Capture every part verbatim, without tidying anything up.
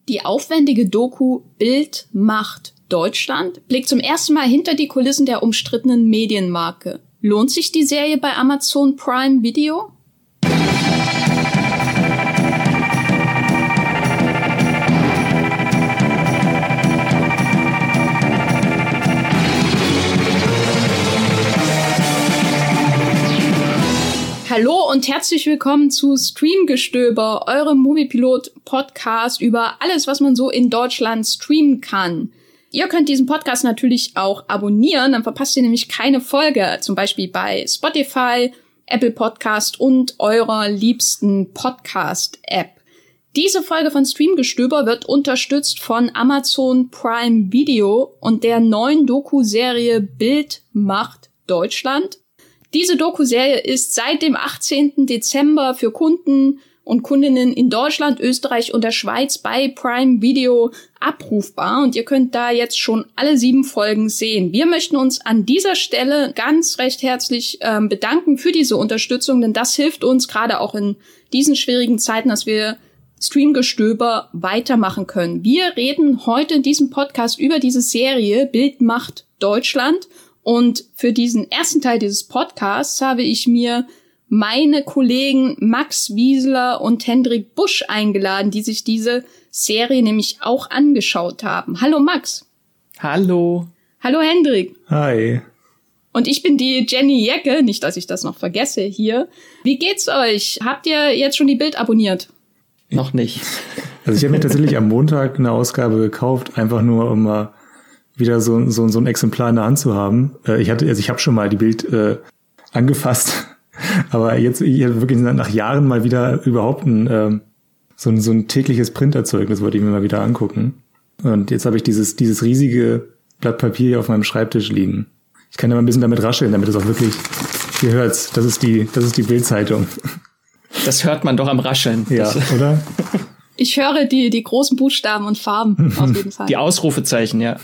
Die aufwendige Doku Bild macht Deutschland blickt zum ersten Mal hinter die Kulissen der umstrittenen Medienmarke. Lohnt sich die Serie bei Amazon Prime Video? Hallo und herzlich willkommen zu Streamgestöber, eurem Moviepilot-Podcast über alles, was man so in Deutschland streamen kann. Ihr könnt diesen Podcast natürlich auch abonnieren, dann verpasst ihr nämlich keine Folge, zum Beispiel bei Spotify, Apple Podcast und eurer liebsten Podcast-App. Diese Folge von Streamgestöber wird unterstützt von Amazon Prime Video und der neuen Doku-Serie Bild macht Deutschland. Diese Doku-Serie ist seit dem achtzehnten Dezember für Kunden und Kundinnen in Deutschland, Österreich und der Schweiz bei Prime Video abrufbar. Und ihr könnt da jetzt schon alle sieben Folgen sehen. Wir möchten uns an dieser Stelle ganz recht herzlich ähm, bedanken für diese Unterstützung, denn das hilft uns gerade auch in diesen schwierigen Zeiten, dass wir Streamgestöber weitermachen können. Wir reden heute in diesem Podcast über diese Serie Bild macht Deutschland. Und für diesen ersten Teil dieses Podcasts habe ich mir meine Kollegen Max Wieseler und Hendrik Busch eingeladen, die sich diese Serie nämlich auch angeschaut haben. Hallo Max. Hallo. Hallo Hendrik. Hi. Und ich bin die Jenny Jecke, nicht, dass ich das noch vergesse hier. Wie geht's euch? Habt ihr jetzt schon die Bild abonniert? Noch nicht. Also ich habe mir tatsächlich am Montag eine Ausgabe gekauft, einfach nur um mal wieder so, so, so ein Exemplar in der Hand zu haben. Äh, ich hatte, also ich habe schon mal die Bild äh, angefasst, aber jetzt ich wirklich nach Jahren mal wieder überhaupt ein äh, so, ein so ein tägliches Printerzeugnis wollte ich mir mal wieder angucken. Und jetzt habe ich dieses dieses riesige Blatt Papier hier auf meinem Schreibtisch liegen. Ich kann ja mal ein bisschen damit rascheln, damit es auch wirklich, ihr hört's, das ist die, das ist die Bild-Zeitung. Das hört man doch am Rascheln. Ja, das, oder? Ich höre die die großen Buchstaben und Farben auf jeden Fall. Die Ausrufezeichen, ja.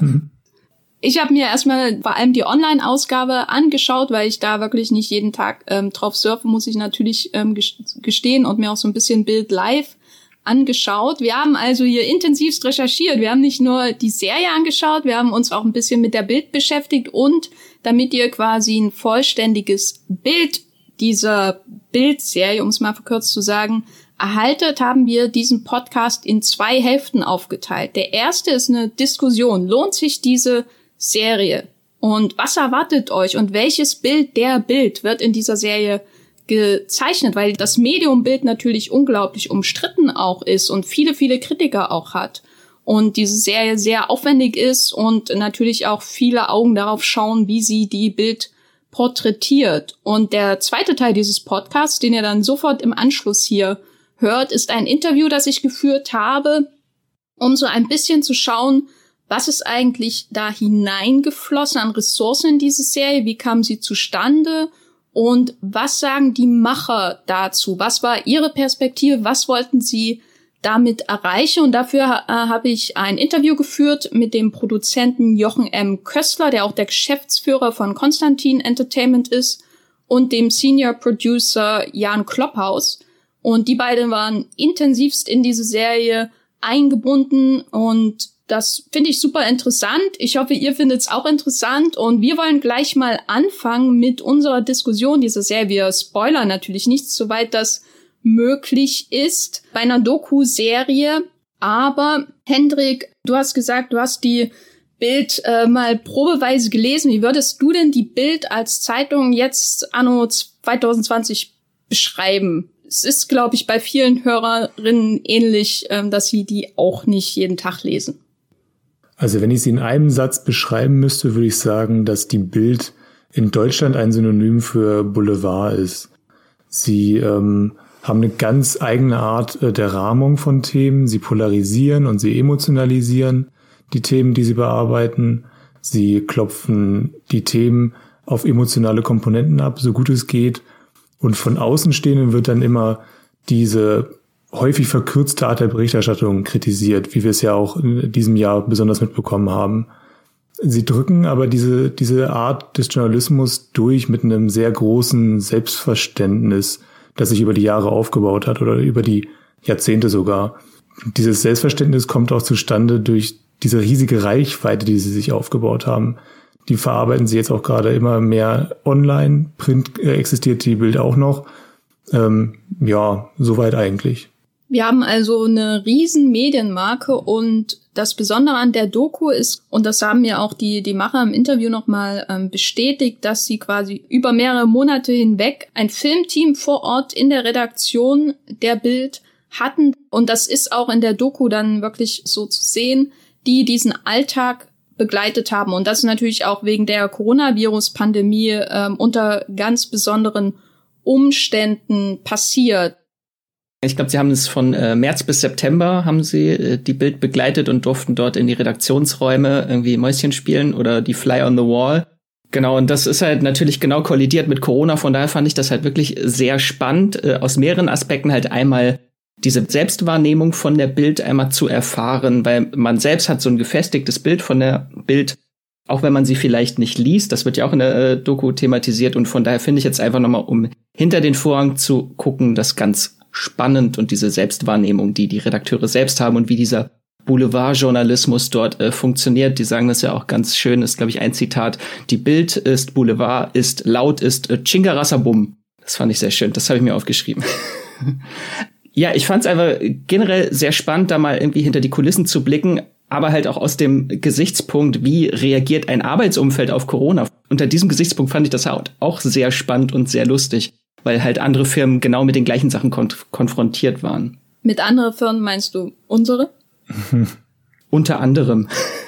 Ich habe mir erstmal vor allem die Online-Ausgabe angeschaut, weil ich da wirklich nicht jeden Tag ähm, drauf surfen muss, ich natürlich ähm, gestehen und mir auch so ein bisschen Bild live angeschaut. Wir haben also hier intensivst recherchiert. Wir haben nicht nur die Serie angeschaut, wir haben uns auch ein bisschen mit der Bild beschäftigt und damit ihr quasi ein vollständiges Bild dieser Bild-Serie, um es mal verkürzt zu sagen, erhaltet, haben wir diesen Podcast in zwei Hälften aufgeteilt. Der erste ist eine Diskussion. Lohnt sich diese Serie? Und was erwartet euch? Und welches Bild der Bild wird in dieser Serie gezeichnet? Weil das Mediumbild natürlich unglaublich umstritten auch ist und viele, viele Kritiker auch hat. Und diese Serie sehr aufwendig ist und natürlich auch viele Augen darauf schauen, wie sie die Bild porträtiert. Und der zweite Teil dieses Podcasts, den ihr dann sofort im Anschluss hier hört, ist ein Interview, das ich geführt habe, um so ein bisschen zu schauen, was ist eigentlich da hineingeflossen an Ressourcen in diese Serie, wie kam sie zustande und was sagen die Macher dazu, was war ihre Perspektive, was wollten sie damit erreichen und dafür äh, habe ich ein Interview geführt mit dem Produzenten Jochen M. Köstler, der auch der Geschäftsführer von Konstantin Entertainment ist und dem Senior Producer Jan Klopphaus. Und die beiden waren intensivst in diese Serie eingebunden und das finde ich super interessant. Ich hoffe, ihr findet es auch interessant und wir wollen gleich mal anfangen mit unserer Diskussion dieser Serie. Wir spoilern natürlich nicht, soweit das möglich ist bei einer Doku-Serie. Aber Hendrik, du hast gesagt, du hast die Bild äh, mal probeweise gelesen. Wie würdest du denn die Bild als Zeitung jetzt anno zwanzig zwanzig beschreiben? Es ist, glaube ich, bei vielen Hörerinnen ähnlich, ähm, dass sie die auch nicht jeden Tag lesen. Also wenn ich sie in einem Satz beschreiben müsste, würde ich sagen, dass die Bild in Deutschland ein Synonym für Boulevard ist. Sie ähm, haben eine ganz eigene Art äh, der Rahmung von Themen. Sie polarisieren und sie emotionalisieren die Themen, die sie bearbeiten. Sie klopfen die Themen auf emotionale Komponenten ab, so gut es geht. Und von Außenstehenden wird dann immer diese häufig verkürzte Art der Berichterstattung kritisiert, wie wir es ja auch in diesem Jahr besonders mitbekommen haben. Sie drücken aber diese diese Art des Journalismus durch mit einem sehr großen Selbstverständnis, das sich über die Jahre aufgebaut hat oder über die Jahrzehnte sogar. dieses Selbstverständnis kommt auch zustande durch diese riesige Reichweite, die sie sich aufgebaut haben. Die verarbeiten sie jetzt auch gerade immer mehr online. Print äh, existiert die Bild auch noch. Ähm, ja, soweit eigentlich. Wir haben also eine riesen Medienmarke und das Besondere an der Doku ist, und das haben ja auch die, die Macher im Interview nochmal ähm, bestätigt, dass sie quasi über mehrere Monate hinweg ein Filmteam vor Ort in der Redaktion der Bild hatten. Und das ist auch in der Doku dann wirklich so zu sehen, die diesen Alltag begleitet haben. Und das ist natürlich auch wegen der Coronavirus-Pandemie ähm, unter ganz besonderen Umständen passiert. Ich glaube, sie haben es von äh, März bis September haben sie äh, die Bild begleitet und durften dort in die Redaktionsräume irgendwie Mäuschen spielen oder die Fly on the Wall. Genau, und das ist halt natürlich genau kollidiert mit Corona. Von daher fand ich das halt wirklich sehr spannend, äh, aus mehreren Aspekten halt einmal diese Selbstwahrnehmung von der Bild einmal zu erfahren, weil man selbst hat so ein gefestigtes Bild von der Bild, auch wenn man sie vielleicht nicht liest. Das wird ja auch in der äh, Doku thematisiert und von daher finde ich jetzt einfach nochmal, um hinter den Vorhang zu gucken, das ganz spannend und diese Selbstwahrnehmung, die die Redakteure selbst haben und wie dieser Boulevardjournalismus dort äh, funktioniert. Die sagen das ja auch ganz schön, ist, glaube ich, ein Zitat. Die Bild ist Boulevard, ist laut, ist äh, Chingarasabum. Das fand ich sehr schön, das habe ich mir aufgeschrieben. Ja, ich fand es einfach generell sehr spannend, da mal irgendwie hinter die Kulissen zu blicken, aber halt auch aus dem Gesichtspunkt, wie reagiert ein Arbeitsumfeld auf Corona. Unter diesem Gesichtspunkt fand ich das auch sehr spannend und sehr lustig, weil halt andere Firmen genau mit den gleichen Sachen konf- konfrontiert waren. Mit anderen Firmen meinst du unsere? Unter anderem.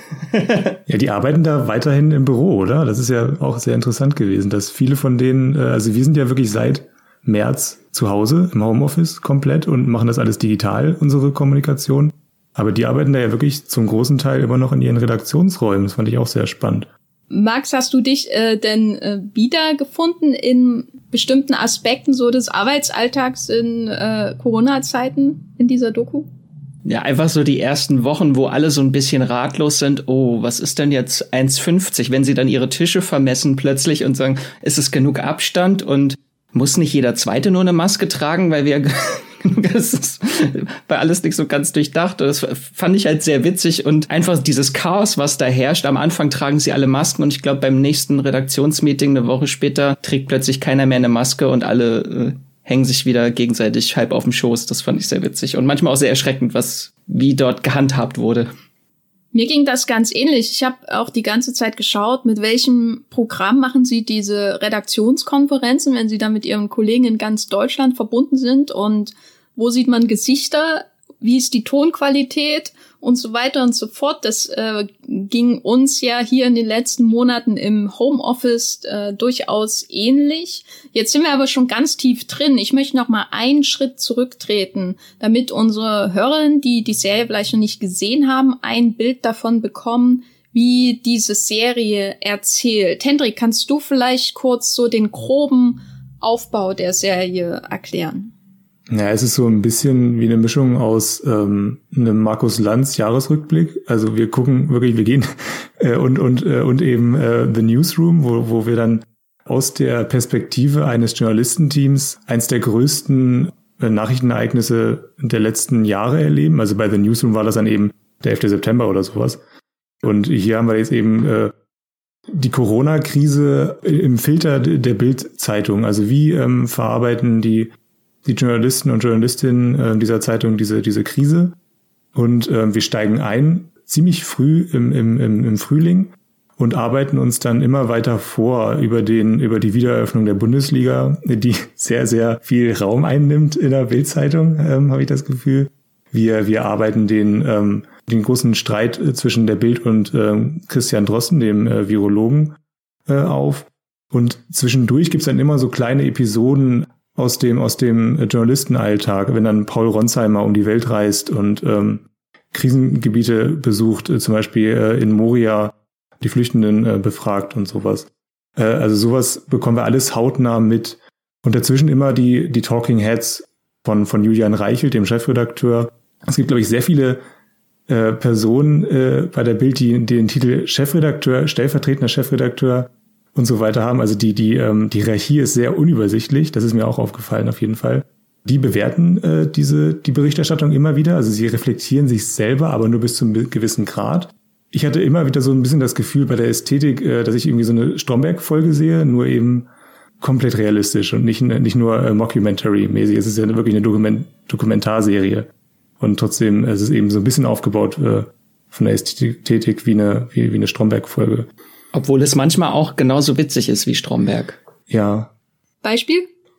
Ja, die arbeiten da weiterhin im Büro, oder? Das ist ja auch sehr interessant gewesen, dass viele von denen, also wir sind ja wirklich seit März zu Hause im Homeoffice komplett und machen das alles digital, unsere Kommunikation. Aber die arbeiten da ja wirklich zum großen Teil immer noch in ihren Redaktionsräumen. Das fand ich auch sehr spannend. Max, hast du dich äh, denn äh, wiedergefunden in bestimmten Aspekten so des Arbeitsalltags in äh, Corona-Zeiten in dieser Doku? Ja, einfach so die ersten Wochen, wo alle so ein bisschen ratlos sind. Oh, was ist denn jetzt eins fünfzig? Wenn sie dann ihre Tische vermessen plötzlich und sagen, ist es genug Abstand und muss nicht jeder Zweite nur eine Maske tragen, weil wir das ist bei alles nicht so ganz durchdacht. Das fand ich halt sehr witzig und einfach dieses Chaos, was da herrscht. Am Anfang tragen sie alle Masken und ich glaube, beim nächsten Redaktionsmeeting eine Woche später trägt plötzlich keiner mehr eine Maske und alle äh, hängen sich wieder gegenseitig halb auf dem Schoß. Das fand ich sehr witzig und manchmal auch sehr erschreckend, was wie dort gehandhabt wurde. Mir ging das ganz ähnlich. Ich habe auch die ganze Zeit geschaut, mit welchem Programm machen Sie diese Redaktionskonferenzen, wenn Sie da mit Ihren Kollegen in ganz Deutschland verbunden sind und wo sieht man Gesichter, wie ist die Tonqualität und so weiter und so fort. Das äh, ging uns ja hier in den letzten Monaten im Homeoffice äh, durchaus ähnlich. Jetzt sind wir aber schon ganz tief drin. Ich möchte noch mal einen Schritt zurücktreten, damit unsere Hörerinnen, die die Serie vielleicht noch nicht gesehen haben, ein Bild davon bekommen, wie diese Serie erzählt. Hendrik, kannst du vielleicht kurz so den groben Aufbau der Serie erklären? Ja, es ist so ein bisschen wie eine Mischung aus ähm, einem Markus Lanz Jahresrückblick. Also wir gucken wirklich, wir gehen äh, und und äh, und eben äh, The Newsroom, wo wo wir dann aus der Perspektive eines Journalistenteams eins der größten äh, Nachrichtenereignisse der letzten Jahre erleben. Also bei The Newsroom war das dann eben der elfte September oder sowas. Und hier haben wir jetzt eben äh, die Corona-Krise im Filter der Bild-Zeitung. Also wie ähm, verarbeiten die die Journalisten und Journalistinnen äh, dieser Zeitung diese diese Krise und äh, wir steigen ein ziemlich früh im, im im im Frühling und arbeiten uns dann immer weiter vor über den über die Wiedereröffnung der Bundesliga, die sehr sehr viel Raum einnimmt in der Bild-Zeitung, ähm, habe ich das Gefühl. Wir wir arbeiten den ähm, den großen Streit zwischen der Bild und ähm, Christian Drosten, dem äh, Virologen, äh, auf und zwischendurch gibt's dann immer so kleine Episoden aus dem aus dem Journalistenalltag, wenn dann Paul Ronsheimer um die Welt reist und ähm, Krisengebiete besucht, äh, zum Beispiel äh, in Moria die Flüchtenden äh, befragt und sowas. Äh, also sowas bekommen wir alles hautnah mit. Und dazwischen immer die die Talking Heads von von Julian Reichelt, dem Chefredakteur. Es gibt, glaube ich, sehr viele äh, Personen äh, bei der Bild, die den Titel Chefredakteur, stellvertretender Chefredakteur und so weiter haben. Also die die ähm, die Hierarchie ist sehr unübersichtlich. Das ist mir auch aufgefallen auf jeden Fall. Die bewerten äh, diese die Berichterstattung immer wieder. Also sie reflektieren sich selber, aber nur bis zu einem gewissen Grad. Ich hatte immer wieder so ein bisschen das Gefühl bei der Ästhetik, äh, dass ich irgendwie so eine Stromberg-Folge sehe, nur eben komplett realistisch und nicht, nicht nur äh, Mockumentary-mäßig. Es ist ja wirklich eine Dokument- Dokumentarserie. Und trotzdem es ist es eben so ein bisschen aufgebaut äh, von der Ästhetik wie eine, wie, wie eine Stromberg-Folge. Obwohl es manchmal auch genauso witzig ist wie Stromberg. Ja. Beispiel?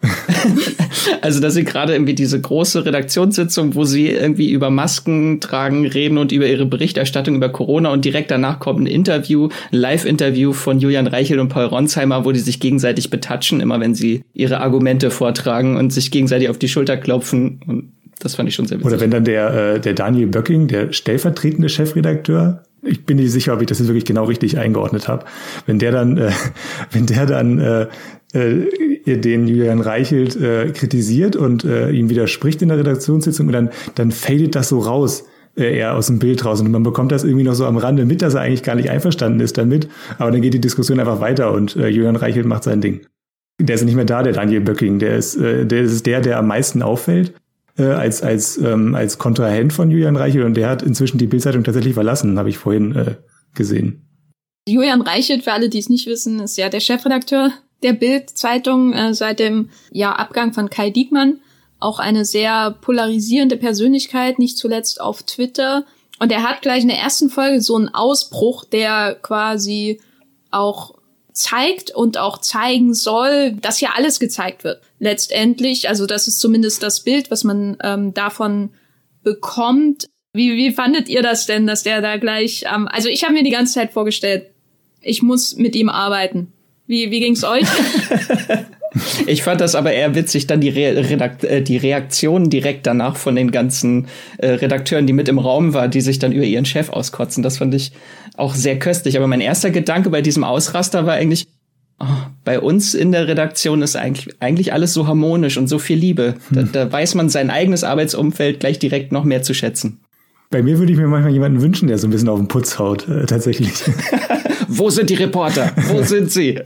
Also, dass sie gerade irgendwie diese große Redaktionssitzung, wo sie irgendwie über Masken tragen, reden und über ihre Berichterstattung über Corona und direkt danach kommt ein Interview, ein Live-Interview von Julian Reichelt und Paul Ronsheimer, wo die sich gegenseitig betatschen, immer wenn sie ihre Argumente vortragen und sich gegenseitig auf die Schulter klopfen. Und das fand ich schon sehr witzig. Oder wenn dann der, äh, der Daniel Böcking, der stellvertretende Chefredakteur, ich bin nicht sicher, ob ich das jetzt wirklich genau richtig eingeordnet habe, wenn der dann, äh, wenn der dann äh, äh, den Julian Reichelt äh, kritisiert und äh, ihm widerspricht in der Redaktionssitzung und dann, dann fadet das so raus, äh, er aus dem Bild raus und man bekommt das irgendwie noch so am Rande mit, dass er eigentlich gar nicht einverstanden ist damit, aber dann geht die Diskussion einfach weiter und äh, Julian Reichelt macht sein Ding. Der ist nicht mehr da, der Daniel Böcking, der ist, äh, der ist der, der am meisten auffällt äh, als als ähm, als Kontrahent von Julian Reichelt und der hat inzwischen die Bild-Zeitung tatsächlich verlassen, habe ich vorhin äh, gesehen. Julian Reichelt, für alle, die es nicht wissen, ist ja der Chefredakteur der Bild-Zeitung äh, seit dem ja, Abgang von Kai Diekmann. Auch eine sehr polarisierende Persönlichkeit, nicht zuletzt auf Twitter. Und er hat gleich in der ersten Folge so einen Ausbruch, der quasi auch zeigt und auch zeigen soll, dass hier alles gezeigt wird. Letztendlich, also das ist zumindest das Bild, was man ähm, davon bekommt. Wie, wie fandet ihr das denn, dass der da gleich, ähm, also ich habe mir die ganze Zeit vorgestellt, ich muss mit ihm arbeiten. Wie, wie ging's euch? Ich fand das aber eher witzig, dann die, Re- Redakt- äh, die Reaktionen direkt danach von den ganzen äh, Redakteuren, die mit im Raum waren, die sich dann über ihren Chef auskotzen. Das fand ich auch sehr köstlich. Aber mein erster Gedanke bei diesem Ausraster war eigentlich, oh, bei uns in der Redaktion ist eigentlich, eigentlich alles so harmonisch und so viel Liebe. Hm. Da, da weiß man sein eigenes Arbeitsumfeld gleich direkt noch mehr zu schätzen. Bei mir würde ich mir manchmal jemanden wünschen, der so ein bisschen auf den Putz haut, äh, tatsächlich. Wo sind die Reporter? Wo sind sie?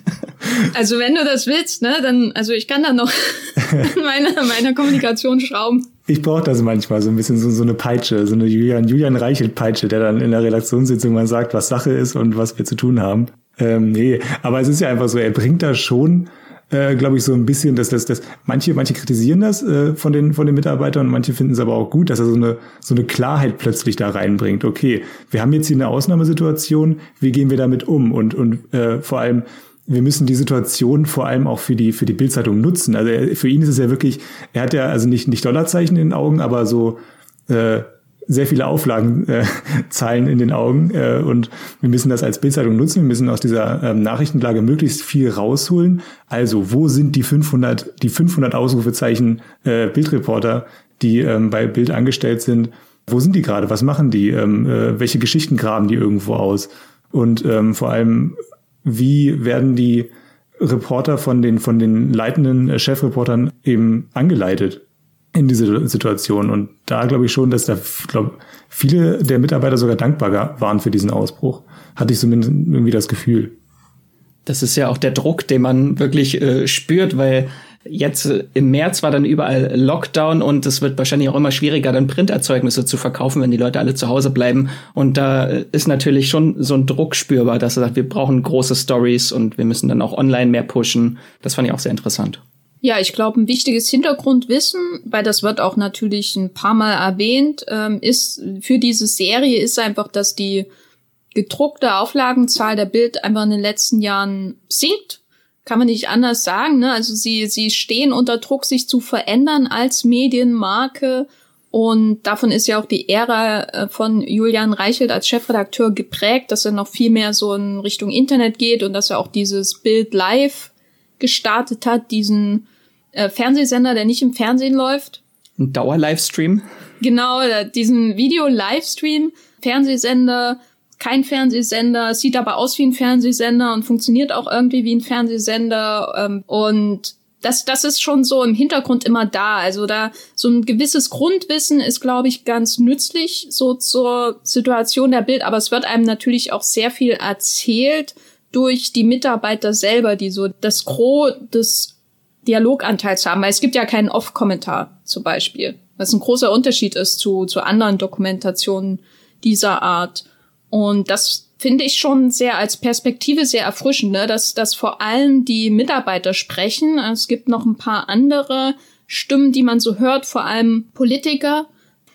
Also wenn du das willst, ne, dann, also ich kann da noch an meiner, meiner Kommunikation schrauben. Ich brauche das manchmal, so ein bisschen so, so eine Peitsche, so eine Julian, Julian Reichelt-Peitsche, der dann in der Redaktionssitzung mal sagt, was Sache ist und was wir zu tun haben. Ähm, nee, aber es ist ja einfach so, er bringt da schon, äh, glaube ich, so ein bisschen, dass das, das manche, manche kritisieren das äh, von den von den Mitarbeitern und manche finden es aber auch gut, dass er so eine so eine Klarheit plötzlich da reinbringt. Okay, wir haben jetzt hier eine Ausnahmesituation, wie gehen wir damit um? Und und äh, vor allem wir müssen die Situation vor allem auch für die für die Bild-Zeitung nutzen. Also er, für ihn ist es ja wirklich, er hat ja also nicht nicht Dollarzeichen in den Augen, aber so äh, sehr viele Auflagenzahlen äh, in den Augen äh, und wir müssen das als Bild-Zeitung nutzen. Wir müssen aus dieser ähm, Nachrichtenlage möglichst viel rausholen. Also wo sind die fünfhundert die fünfhundert Ausrufezeichen äh, Bildreporter, die ähm, bei Bild angestellt sind? Wo sind die gerade? Was machen die? Ähm, äh, welche Geschichten graben die irgendwo aus? Und ähm, vor allem wie werden die Reporter von den von den leitenden äh, Chefreportern eben angeleitet in diese Situation? Und da glaube ich schon, dass da glaub, viele der Mitarbeiter sogar dankbar waren für diesen Ausbruch. Hatte ich zumindest irgendwie das Gefühl. Das ist ja auch der Druck, den man wirklich äh, spürt, weil jetzt äh, im März war dann überall Lockdown und es wird wahrscheinlich auch immer schwieriger, dann Printerzeugnisse zu verkaufen, wenn die Leute alle zu Hause bleiben. Und da äh, ist natürlich schon so ein Druck spürbar, dass er sagt, wir brauchen große Stories und wir müssen dann auch online mehr pushen. Das fand ich auch sehr interessant. Ja, ich glaube, ein wichtiges Hintergrundwissen, weil das wird auch natürlich ein paar Mal erwähnt, ähm, ist für diese Serie ist einfach, dass die gedruckte Auflagenzahl der Bild einfach in den letzten Jahren sinkt. Kann man nicht anders sagen, ne? Also sie sie stehen unter Druck, sich zu verändern als Medienmarke und davon ist ja auch die Ära von Julian Reichelt als Chefredakteur geprägt, dass er noch viel mehr so in Richtung Internet geht und dass er auch dieses Bild Live gestartet hat, diesen äh, Fernsehsender, der nicht im Fernsehen läuft. Ein Dauer-Livestream. Genau, diesen Video-Livestream, Fernsehsender, kein Fernsehsender, sieht aber aus wie ein Fernsehsender und funktioniert auch irgendwie wie ein Fernsehsender. Ähm, und das, das ist schon so im Hintergrund immer da. Also da so ein gewisses Grundwissen ist, glaube ich, ganz nützlich so zur Situation der Bild. Aber es wird einem natürlich auch sehr viel erzählt durch die Mitarbeiter selber, die so das Gros des Dialoganteil zu haben, weil es gibt ja keinen Off-Kommentar zum Beispiel, was ein großer Unterschied ist zu, zu anderen Dokumentationen dieser Art. Und das finde ich schon sehr als Perspektive sehr erfrischend, ne? dass, dass vor allem die Mitarbeiter sprechen. Es gibt noch ein paar andere Stimmen, die man so hört, vor allem Politiker.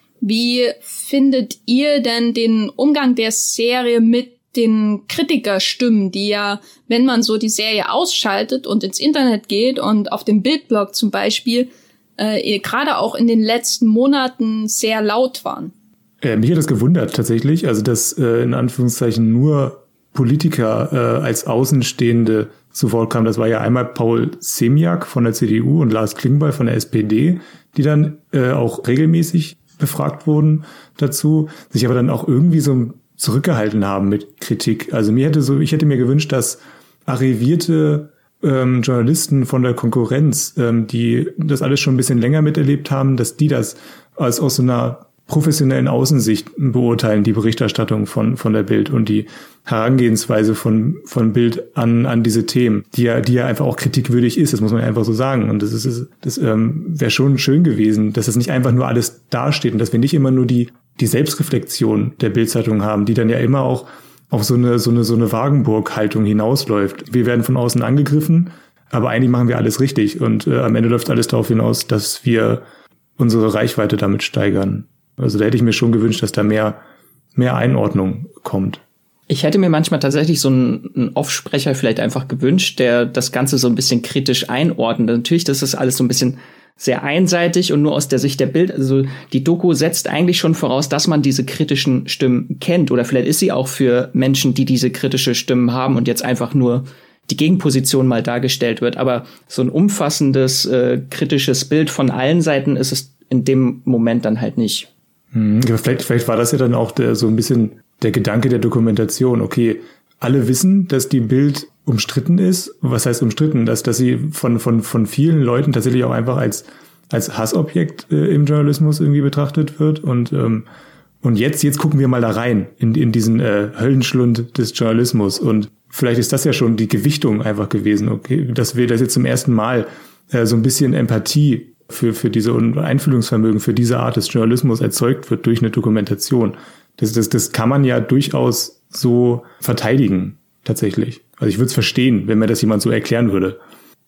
Wie findet ihr denn den Umgang der Serie mit den Kritikerstimmen, die ja, wenn man so die Serie ausschaltet und ins Internet geht und auf dem Bildblog zum Beispiel, äh, gerade auch in den letzten Monaten sehr laut waren? Äh, mich hat das gewundert tatsächlich, also dass äh, in Anführungszeichen nur Politiker äh, als Außenstehende zu Wort kamen. Das war ja einmal Paul Semiak von der C D U und Lars Klingbeil von der S P D, die dann äh, auch regelmäßig befragt wurden dazu, sich aber dann auch irgendwie so zurückgehalten haben mit Kritik. Also mir hätte so, ich hätte mir gewünscht, dass arrivierte ähm, Journalisten von der Konkurrenz, ähm, die das alles schon ein bisschen länger miterlebt haben, dass die das als aus so einer professionellen Außensicht beurteilen, die Berichterstattung von von der Bild und die Herangehensweise von von Bild an an diese Themen, die ja die ja einfach auch kritikwürdig ist, das muss man einfach so sagen. Und das ist das ähm, wäre schon schön gewesen, dass das nicht einfach nur alles dasteht und dass wir nicht immer nur die die Selbstreflexion der Bild-Zeitung haben, die dann ja immer auch auf so eine so eine so eine Wagenburg-Haltung hinausläuft. Wir werden von außen angegriffen, aber eigentlich machen wir alles richtig und äh, am Ende läuft alles darauf hinaus, dass wir unsere Reichweite damit steigern. Also da hätte ich mir schon gewünscht, dass da mehr mehr Einordnung kommt. Ich hätte mir manchmal tatsächlich so einen, einen Offsprecher vielleicht einfach gewünscht, der das Ganze so ein bisschen kritisch einordnet. Natürlich, das ist alles so ein bisschen sehr einseitig und nur aus der Sicht der Bild. Also die Doku setzt eigentlich schon voraus, dass man diese kritischen Stimmen kennt. Oder vielleicht ist sie auch für Menschen, die diese kritische Stimmen haben und jetzt einfach nur die Gegenposition mal dargestellt wird. Aber so ein umfassendes, äh, kritisches Bild von allen Seiten ist es in dem Moment dann halt nicht. Hm, vielleicht, vielleicht war das ja dann auch der, so ein bisschen der Gedanke der Dokumentation. Okay, alle wissen, dass die Bild umstritten ist. Was heißt umstritten? Dass, dass sie von, von, von vielen Leuten tatsächlich auch einfach als, als Hassobjekt äh, im Journalismus irgendwie betrachtet wird. Und, ähm, und jetzt, jetzt gucken wir mal da rein in, in diesen äh, Höllenschlund des Journalismus. Und vielleicht ist das ja schon die Gewichtung einfach gewesen. Okay, dass wir das jetzt zum ersten Mal äh, so ein bisschen Empathie für, für diese Einfühlungsvermögen, für diese Art des Journalismus erzeugt wird durch eine Dokumentation. Das, das, das kann man ja durchaus so verteidigen, tatsächlich. Also ich würde es verstehen, wenn mir das jemand so erklären würde.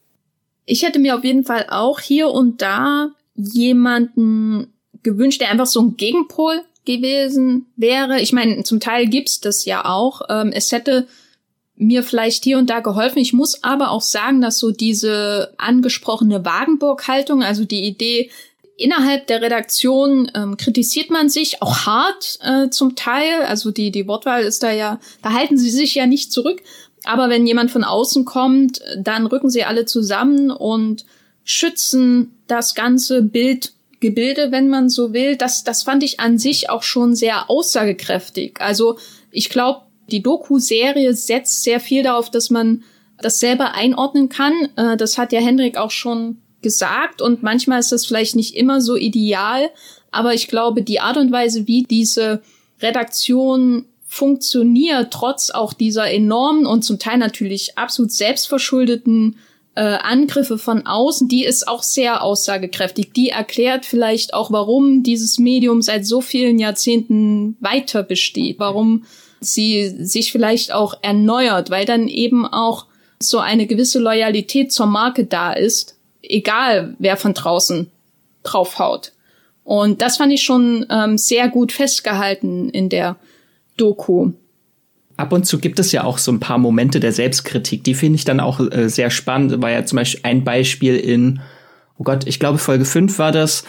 Ich hätte mir auf jeden Fall auch hier und da jemanden gewünscht, der einfach so ein Gegenpol gewesen wäre. Ich meine, zum Teil gibt's das ja auch. Ähm, es hätte mir vielleicht hier und da geholfen. Ich muss aber auch sagen, dass so diese angesprochene Wagenburg-Haltung, also die Idee, innerhalb der Redaktion ähm, kritisiert man sich auch hart äh, zum Teil. Also die die Wortwahl ist da ja, da halten sie sich ja nicht zurück. Aber wenn jemand von außen kommt, dann rücken sie alle zusammen und schützen das ganze Bildgebilde, wenn man so will. Das das fand ich an sich auch schon sehr aussagekräftig. Also ich glaube, die Doku-Serie setzt sehr viel darauf, dass man das selber einordnen kann. Äh, das hat ja Hendrik auch schon gesagt und manchmal ist das vielleicht nicht immer so ideal, aber ich glaube, die Art und Weise, wie diese Redaktion funktioniert, trotz auch dieser enormen und zum Teil natürlich absolut selbstverschuldeten äh, Angriffe von außen, die ist auch sehr aussagekräftig. Die erklärt vielleicht auch, warum dieses Medium seit so vielen Jahrzehnten weiter besteht, warum sie sich vielleicht auch erneuert, weil dann eben auch so eine gewisse Loyalität zur Marke da ist, egal wer von draußen draufhaut. Und das fand ich schon ähm, sehr gut festgehalten in der Doku. Ab und zu gibt es ja auch so ein paar Momente der Selbstkritik, die finde ich dann auch äh, sehr spannend. War ja zum Beispiel ein Beispiel in, oh Gott, ich glaube Folge fünf war das,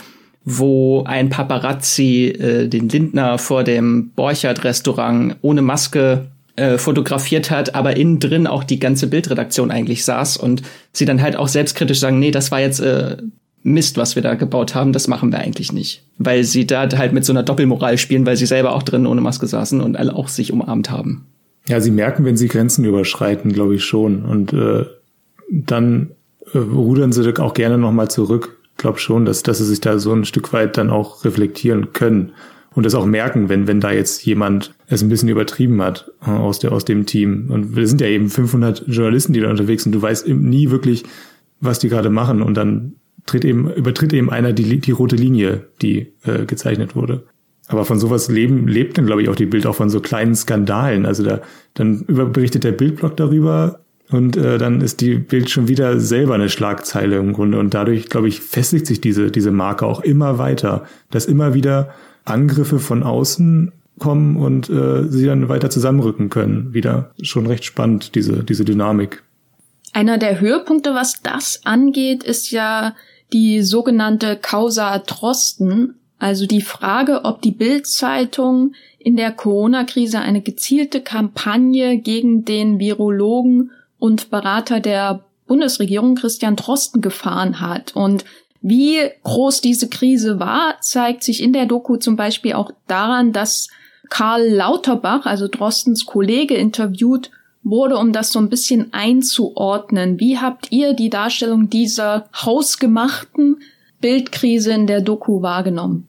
wo ein Paparazzi äh, den Lindner vor dem Borchardt-Restaurant ohne Maske äh, fotografiert hat, aber innen drin auch die ganze Bildredaktion eigentlich saß und sie dann halt auch selbstkritisch sagen, nee, das war jetzt äh, Mist, was wir da gebaut haben, das machen wir eigentlich nicht. Weil sie da halt mit so einer Doppelmoral spielen, weil sie selber auch drin ohne Maske saßen und alle auch sich umarmt haben. Ja, sie merken, wenn sie Grenzen überschreiten, glaube ich schon. Und äh, dann äh, rudern sie auch gerne nochmal zurück. Ich glaube schon, dass, dass sie sich da so ein Stück weit dann auch reflektieren können und das auch merken, wenn wenn da jetzt jemand es ein bisschen übertrieben hat äh, aus der aus dem Team. Und wir sind ja eben fünfhundert Journalisten, die da unterwegs sind. Du weißt nie wirklich, was die gerade machen. Und dann tritt eben, übertritt eben einer die, die rote Linie, die äh, gezeichnet wurde. Aber von sowas leben, lebt dann, glaube ich, auch die Bild, auch von so kleinen Skandalen. Also da dann überberichtet der Bildblog darüber und äh, dann ist die Bild schon wieder selber eine Schlagzeile im Grunde. Und dadurch, glaube ich, festigt sich diese diese Marke auch immer weiter, dass immer wieder Angriffe von außen kommen und äh, sie dann weiter zusammenrücken können. Wieder schon recht spannend, diese diese Dynamik. Einer der Höhepunkte, was das angeht, ist ja die sogenannte Causa Drosten. Also die Frage, ob die Bild-Zeitung in der Corona-Krise eine gezielte Kampagne gegen den Virologen und Berater der Bundesregierung Christian Drosten gefahren hat. Und wie groß diese Krise war, zeigt sich in der Doku zum Beispiel auch daran, dass Karl Lauterbach, also Drostens Kollege, interviewt wurde, um das so ein bisschen einzuordnen. Wie habt ihr die Darstellung dieser hausgemachten Bildkrise in der Doku wahrgenommen?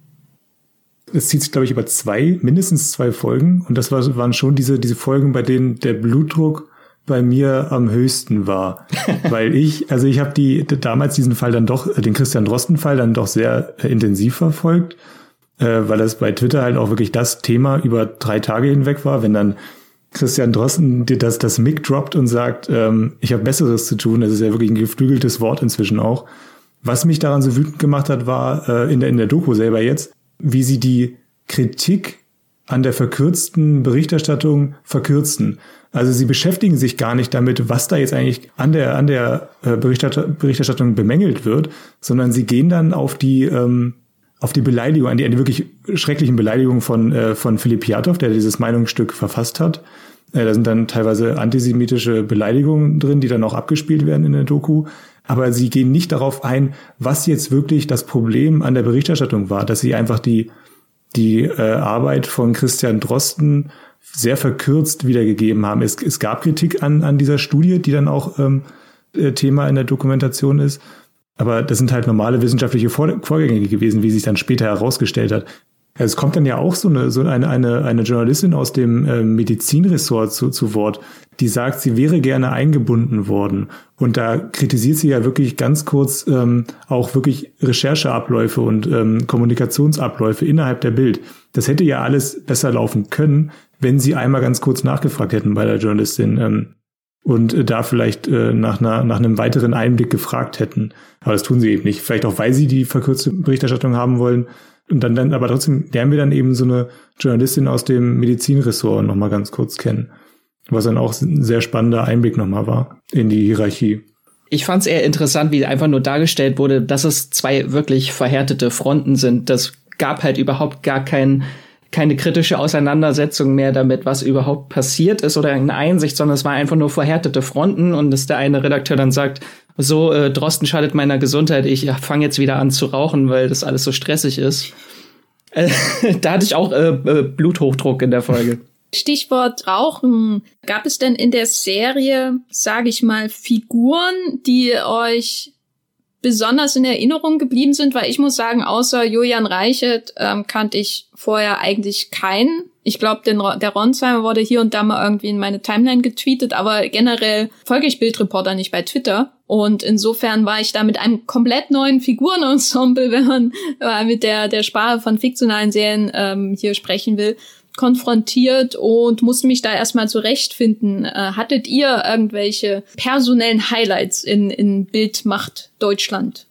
Es zieht sich, glaube ich, über zwei, mindestens zwei Folgen. Und das war, waren schon diese, diese Folgen, bei denen der Blutdruck bei mir am höchsten war. Weil ich, also ich habe die damals diesen Fall dann doch, den Christian Drosten-Fall dann doch sehr äh, intensiv verfolgt, äh, weil das bei Twitter halt auch wirklich das Thema über drei Tage hinweg war. Wenn dann Christian Drosten dir das, das Mic droppt und sagt, ähm, ich habe Besseres zu tun, das ist ja wirklich ein geflügeltes Wort inzwischen auch. Was mich daran so wütend gemacht hat, war äh, in der in der Doku selber jetzt, wie sie die Kritik an der verkürzten Berichterstattung verkürzen. Also sie beschäftigen sich gar nicht damit, was da jetzt eigentlich an der an der äh, Berichterstattung bemängelt wird, sondern sie gehen dann auf die ähm, auf die Beleidigung, an die, an die wirklich schrecklichen Beleidigungen von äh, von Philipp Piatow, der dieses Meinungsstück verfasst hat. Äh, da sind dann teilweise antisemitische Beleidigungen drin, die dann auch abgespielt werden in der Doku. Aber sie gehen nicht darauf ein, was jetzt wirklich das Problem an der Berichterstattung war, dass sie einfach die die äh, Arbeit von Christian Drosten sehr verkürzt wiedergegeben haben. Es, es gab Kritik an an dieser Studie, die dann auch ähm, Thema in der Dokumentation ist. Aber das sind halt normale wissenschaftliche Vor- Vorgänge gewesen, wie sich dann später herausgestellt hat. Es kommt dann ja auch so eine so eine eine, eine Journalistin aus dem äh, Medizinressort zu, zu Wort, die sagt, sie wäre gerne eingebunden worden. Und da kritisiert sie ja wirklich ganz kurz ähm, auch wirklich Rechercheabläufe und ähm, Kommunikationsabläufe innerhalb der Bild. Das hätte ja alles besser laufen können, wenn sie einmal ganz kurz nachgefragt hätten bei der Journalistin ähm, und äh, da vielleicht äh, nach einer nach einem weiteren Einblick gefragt hätten. Aber das tun sie eben nicht. Vielleicht auch, weil sie die verkürzte Berichterstattung haben wollen. Und dann, dann, aber trotzdem lernen wir dann eben so eine Journalistin aus dem Medizinressort nochmal ganz kurz kennen. Was dann auch ein sehr spannender Einblick nochmal war in die Hierarchie. Ich fand es eher interessant, wie einfach nur dargestellt wurde, dass es zwei wirklich verhärtete Fronten sind. Das gab halt überhaupt gar kein, keine kritische Auseinandersetzung mehr damit, was überhaupt passiert ist oder eine Einsicht, sondern es war einfach nur verhärtete Fronten und dass der eine Redakteur dann sagt, so, äh, Drosten schadet meiner Gesundheit, ich fange jetzt wieder an zu rauchen, weil das alles so stressig ist. Äh, da hatte ich auch äh, äh, Bluthochdruck in der Folge. Stichwort Rauchen. Gab es denn in der Serie, sage ich mal, Figuren, die euch besonders in Erinnerung geblieben sind? Weil ich muss sagen, außer Julian Reichelt ähm, kannte ich vorher eigentlich keinen. Ich glaube, der Ronsheimer wurde hier und da mal irgendwie in meine Timeline getweetet, aber generell folge ich Bildreporter nicht bei Twitter. Und insofern war ich da mit einem komplett neuen Figurenensemble, wenn man äh, mit der der Sprache von fiktionalen Serien ähm, hier sprechen will, konfrontiert und musste mich da erstmal zurechtfinden. Äh, hattet ihr irgendwelche personellen Highlights in in Bild macht Deutschland?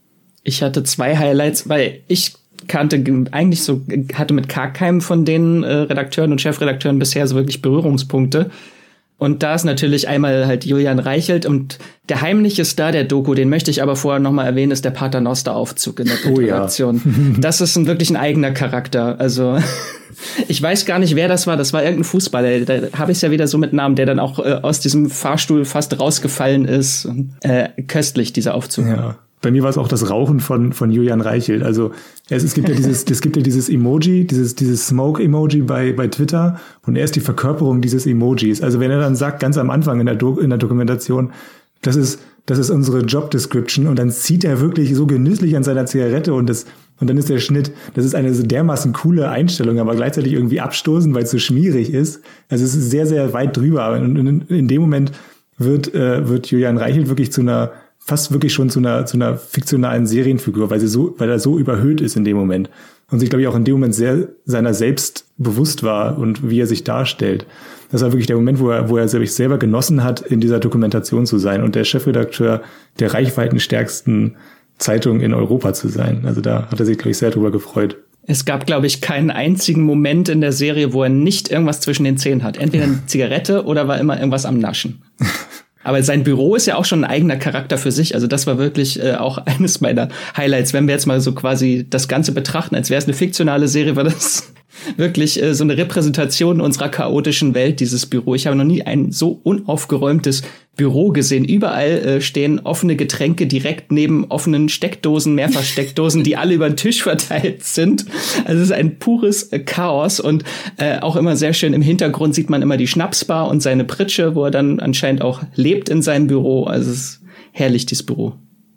Ich hatte zwei Highlights, weil ich kannte eigentlich so, hatte mit gar keinem von den äh, Redakteuren und Chefredakteuren bisher so wirklich Berührungspunkte. Und da ist natürlich einmal halt Julian Reichelt und der heimliche Star der Doku, den möchte ich aber vorher noch mal erwähnen, ist der Paternoster-Aufzug in der Bildredaktion. Oh ja. Das ist ein, wirklich ein eigener Charakter. Also ich weiß gar nicht, wer das war. Das war irgendein Fußballer. Da habe ich es ja wieder so mit Namen, der dann auch äh, aus diesem Fahrstuhl fast rausgefallen ist. Äh, köstlich, dieser Aufzug. Ja. Bei mir war es auch das Rauchen von von Julian Reichelt. Also es, es gibt ja dieses es gibt ja dieses Emoji, dieses dieses Smoke-Emoji bei bei Twitter und er ist die Verkörperung dieses Emojis. Also wenn er dann sagt, ganz am Anfang in der Do- in der Dokumentation, das ist das ist unsere Job Description und dann zieht er wirklich so genüsslich an seiner Zigarette und das und dann ist der Schnitt. Das ist eine so dermaßen coole Einstellung, aber gleichzeitig irgendwie abstoßend, weil es so schmierig ist. Also es ist sehr sehr weit drüber. Und in, in dem Moment wird äh, wird Julian Reichelt wirklich zu einer fast wirklich schon zu einer, zu einer fiktionalen Serienfigur, weil sie so, weil er so überhöht ist in dem Moment. Und sich, glaube ich, auch in dem Moment sehr seiner selbst bewusst war und wie er sich darstellt. Das war wirklich der Moment, wo er, wo er sich selber genossen hat, in dieser Dokumentation zu sein und der Chefredakteur der reichweitenstärksten Zeitung in Europa zu sein. Also da hat er sich, glaube ich, sehr drüber gefreut. Es gab, glaube ich, keinen einzigen Moment in der Serie, wo er nicht irgendwas zwischen den Zähnen hat. Entweder eine Zigarette oder war immer irgendwas am Naschen. Aber sein Büro ist ja auch schon ein eigener Charakter für sich. Also das war wirklich äh, auch eines meiner Highlights. Wenn wir jetzt mal so quasi das Ganze betrachten, als wäre es eine fiktionale Serie, war das wirklich äh, so eine Repräsentation unserer chaotischen Welt, dieses Büro. Ich habe noch nie ein so unaufgeräumtes Büro gesehen. Überall äh, stehen offene Getränke direkt neben offenen Steckdosen, Mehrfachsteckdosen, die alle über den Tisch verteilt sind. Also es ist ein pures äh, Chaos und äh, auch immer sehr schön im Hintergrund sieht man immer die Schnapsbar und seine Pritsche, wo er dann anscheinend auch lebt in seinem Büro. Also es ist herrlich, dieses Büro.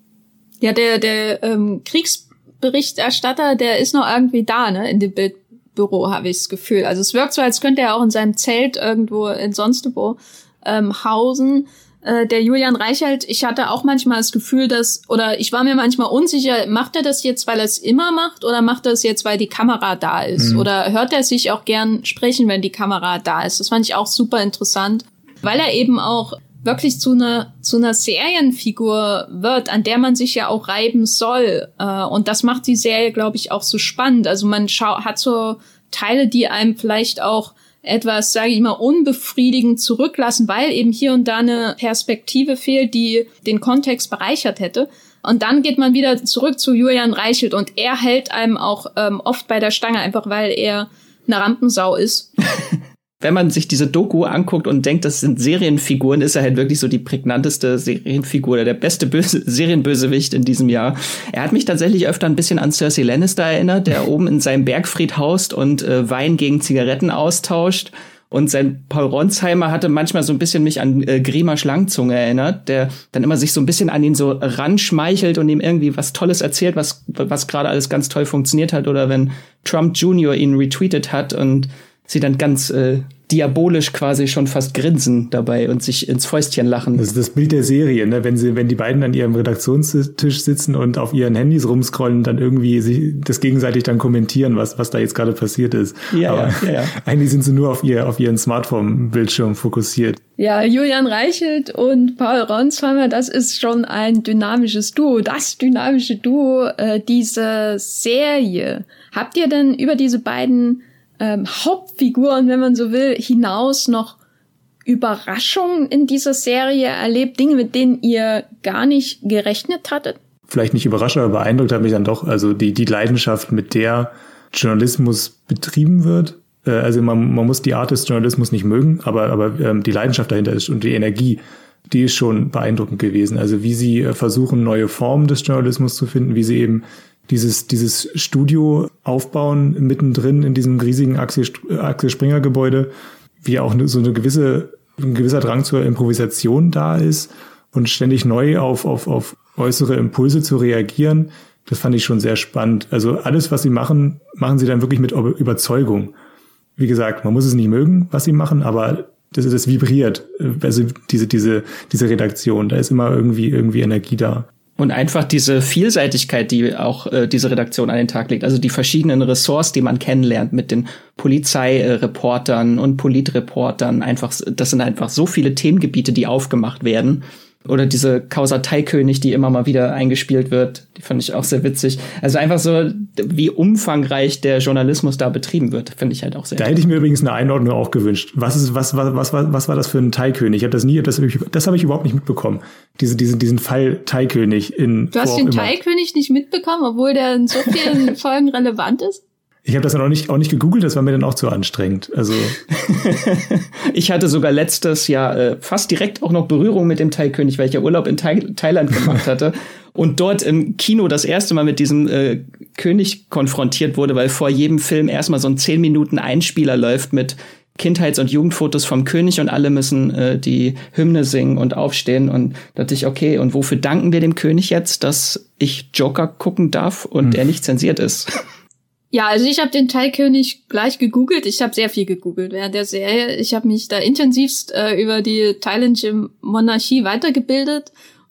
Ja, der der ähm, Kriegsberichterstatter, der ist noch irgendwie da, ne, in dem Bildbüro, habe ich das Gefühl. Also es wirkt so, als könnte er auch in seinem Zelt irgendwo in sonst wo ähm, hausen. Äh, der Julian Reichelt, ich hatte auch manchmal das Gefühl, dass, oder ich war mir manchmal unsicher, macht er das jetzt, weil er es immer macht, oder macht er es jetzt, weil die Kamera da ist? Mhm. Oder hört er sich auch gern sprechen, wenn die Kamera da ist? Das fand ich auch super interessant, weil er eben auch wirklich zu einer zu einer Serienfigur wird, an der man sich ja auch reiben soll. Äh, und das macht die Serie, glaube ich, auch so spannend. Also man schau- hat so Teile, die einem vielleicht auch etwas, sage ich mal, unbefriedigend zurücklassen, weil eben hier und da eine Perspektive fehlt, die den Kontext bereichert hätte. Und dann geht man wieder zurück zu Julian Reichelt und er hält einem auch ähm, oft bei der Stange, einfach weil er eine Rampensau ist. Wenn man sich diese Doku anguckt und denkt, das sind Serienfiguren, ist er halt wirklich so die prägnanteste Serienfigur, der beste Böse, Serienbösewicht in diesem Jahr. Er hat mich tatsächlich öfter ein bisschen an Cersei Lannister erinnert, der oben in seinem Bergfried haust und äh, Wein gegen Zigaretten austauscht. Und sein Paul Ronsheimer hatte manchmal so ein bisschen mich an äh, Grima Schlangenzunge erinnert, der dann immer sich so ein bisschen an ihn so ranschmeichelt und ihm irgendwie was Tolles erzählt, was was gerade alles ganz toll funktioniert hat. Oder wenn Trump Junior ihn retweetet hat und sie dann ganz äh, diabolisch quasi schon fast grinsen dabei und sich ins Fäustchen lachen. Das ist das Bild der Serie, ne? Wenn sie, wenn die beiden an ihrem Redaktionstisch sitzen und auf ihren Handys rumscrollen, dann irgendwie sich das gegenseitig dann kommentieren, was was da jetzt gerade passiert ist. Ja, aber ja, ja. Eigentlich sind sie nur auf ihr auf ihren Smartphone-Bildschirm fokussiert. Ja, Julian Reichelt und Paul Ronsheimer, das ist schon ein dynamisches Duo. Das dynamische Duo äh, dieser Serie. Habt ihr denn über diese beiden Ähm, Hauptfiguren, wenn man so will, hinaus noch Überraschungen in dieser Serie erlebt, Dinge, mit denen ihr gar nicht gerechnet hattet? Vielleicht nicht überrascht, aber beeindruckt hat mich dann doch, also die die Leidenschaft, mit der Journalismus betrieben wird. Äh, also man man muss die Art des Journalismus nicht mögen, aber aber ähm, die Leidenschaft dahinter ist und die Energie, die ist schon beeindruckend gewesen. Also wie sie äh, versuchen, neue Formen des Journalismus zu finden, wie sie eben dieses dieses Studio aufbauen mittendrin in diesem riesigen Axel, Axel Springer Gebäude, wie auch so eine gewisse ein gewisser Drang zur Improvisation da ist und ständig neu auf auf auf äußere Impulse zu reagieren. Das fand ich schon sehr spannend. Also alles, was sie machen, machen sie dann wirklich mit Überzeugung. Wie gesagt, man muss es nicht mögen, was sie machen, aber das das vibriert. Also diese diese diese Redaktion, da ist immer irgendwie irgendwie Energie da. Und einfach diese Vielseitigkeit, die auch äh, diese Redaktion an den Tag legt, also die verschiedenen Ressorts, die man kennenlernt mit den Polizeireportern und Politreportern, einfach, das sind einfach so viele Themengebiete, die aufgemacht werden. Oder diese Causa Teikönig, die immer mal wieder eingespielt wird, die fand ich auch sehr witzig. Also einfach so, wie umfangreich der Journalismus da betrieben wird, finde ich halt auch sehr Da toll. hätte ich mir übrigens eine Einordnung auch gewünscht. Was ist, was, was, was, was, was war das für ein Teikönig? Ich habe das nie, das habe ich, das habe ich überhaupt nicht mitbekommen. Diese, diesen, diesen Fall Teikönig in. Du hast den Teikönig nicht mitbekommen, obwohl der in so vielen Folgen relevant ist? Ich habe das dann auch nicht, auch nicht gegoogelt, das war mir dann auch zu anstrengend. Also ich hatte sogar letztes Jahr äh, fast direkt auch noch Berührung mit dem Teikönig, weil ich ja Urlaub in Thai- Thailand gemacht hatte und dort im Kino das erste Mal mit diesem äh, König konfrontiert wurde, weil vor jedem Film erstmal so ein zehn Minuten Einspieler läuft mit Kindheits- und Jugendfotos vom König und alle müssen äh, die Hymne singen und aufstehen und da dachte ich, okay, und wofür danken wir dem König jetzt, dass ich Joker gucken darf und hm. er nicht zensiert ist? Ja, also ich habe den Teikönig gleich gegoogelt. Ich habe sehr viel gegoogelt während der Serie. Ich habe mich da intensivst äh, über die thailändische Monarchie weitergebildet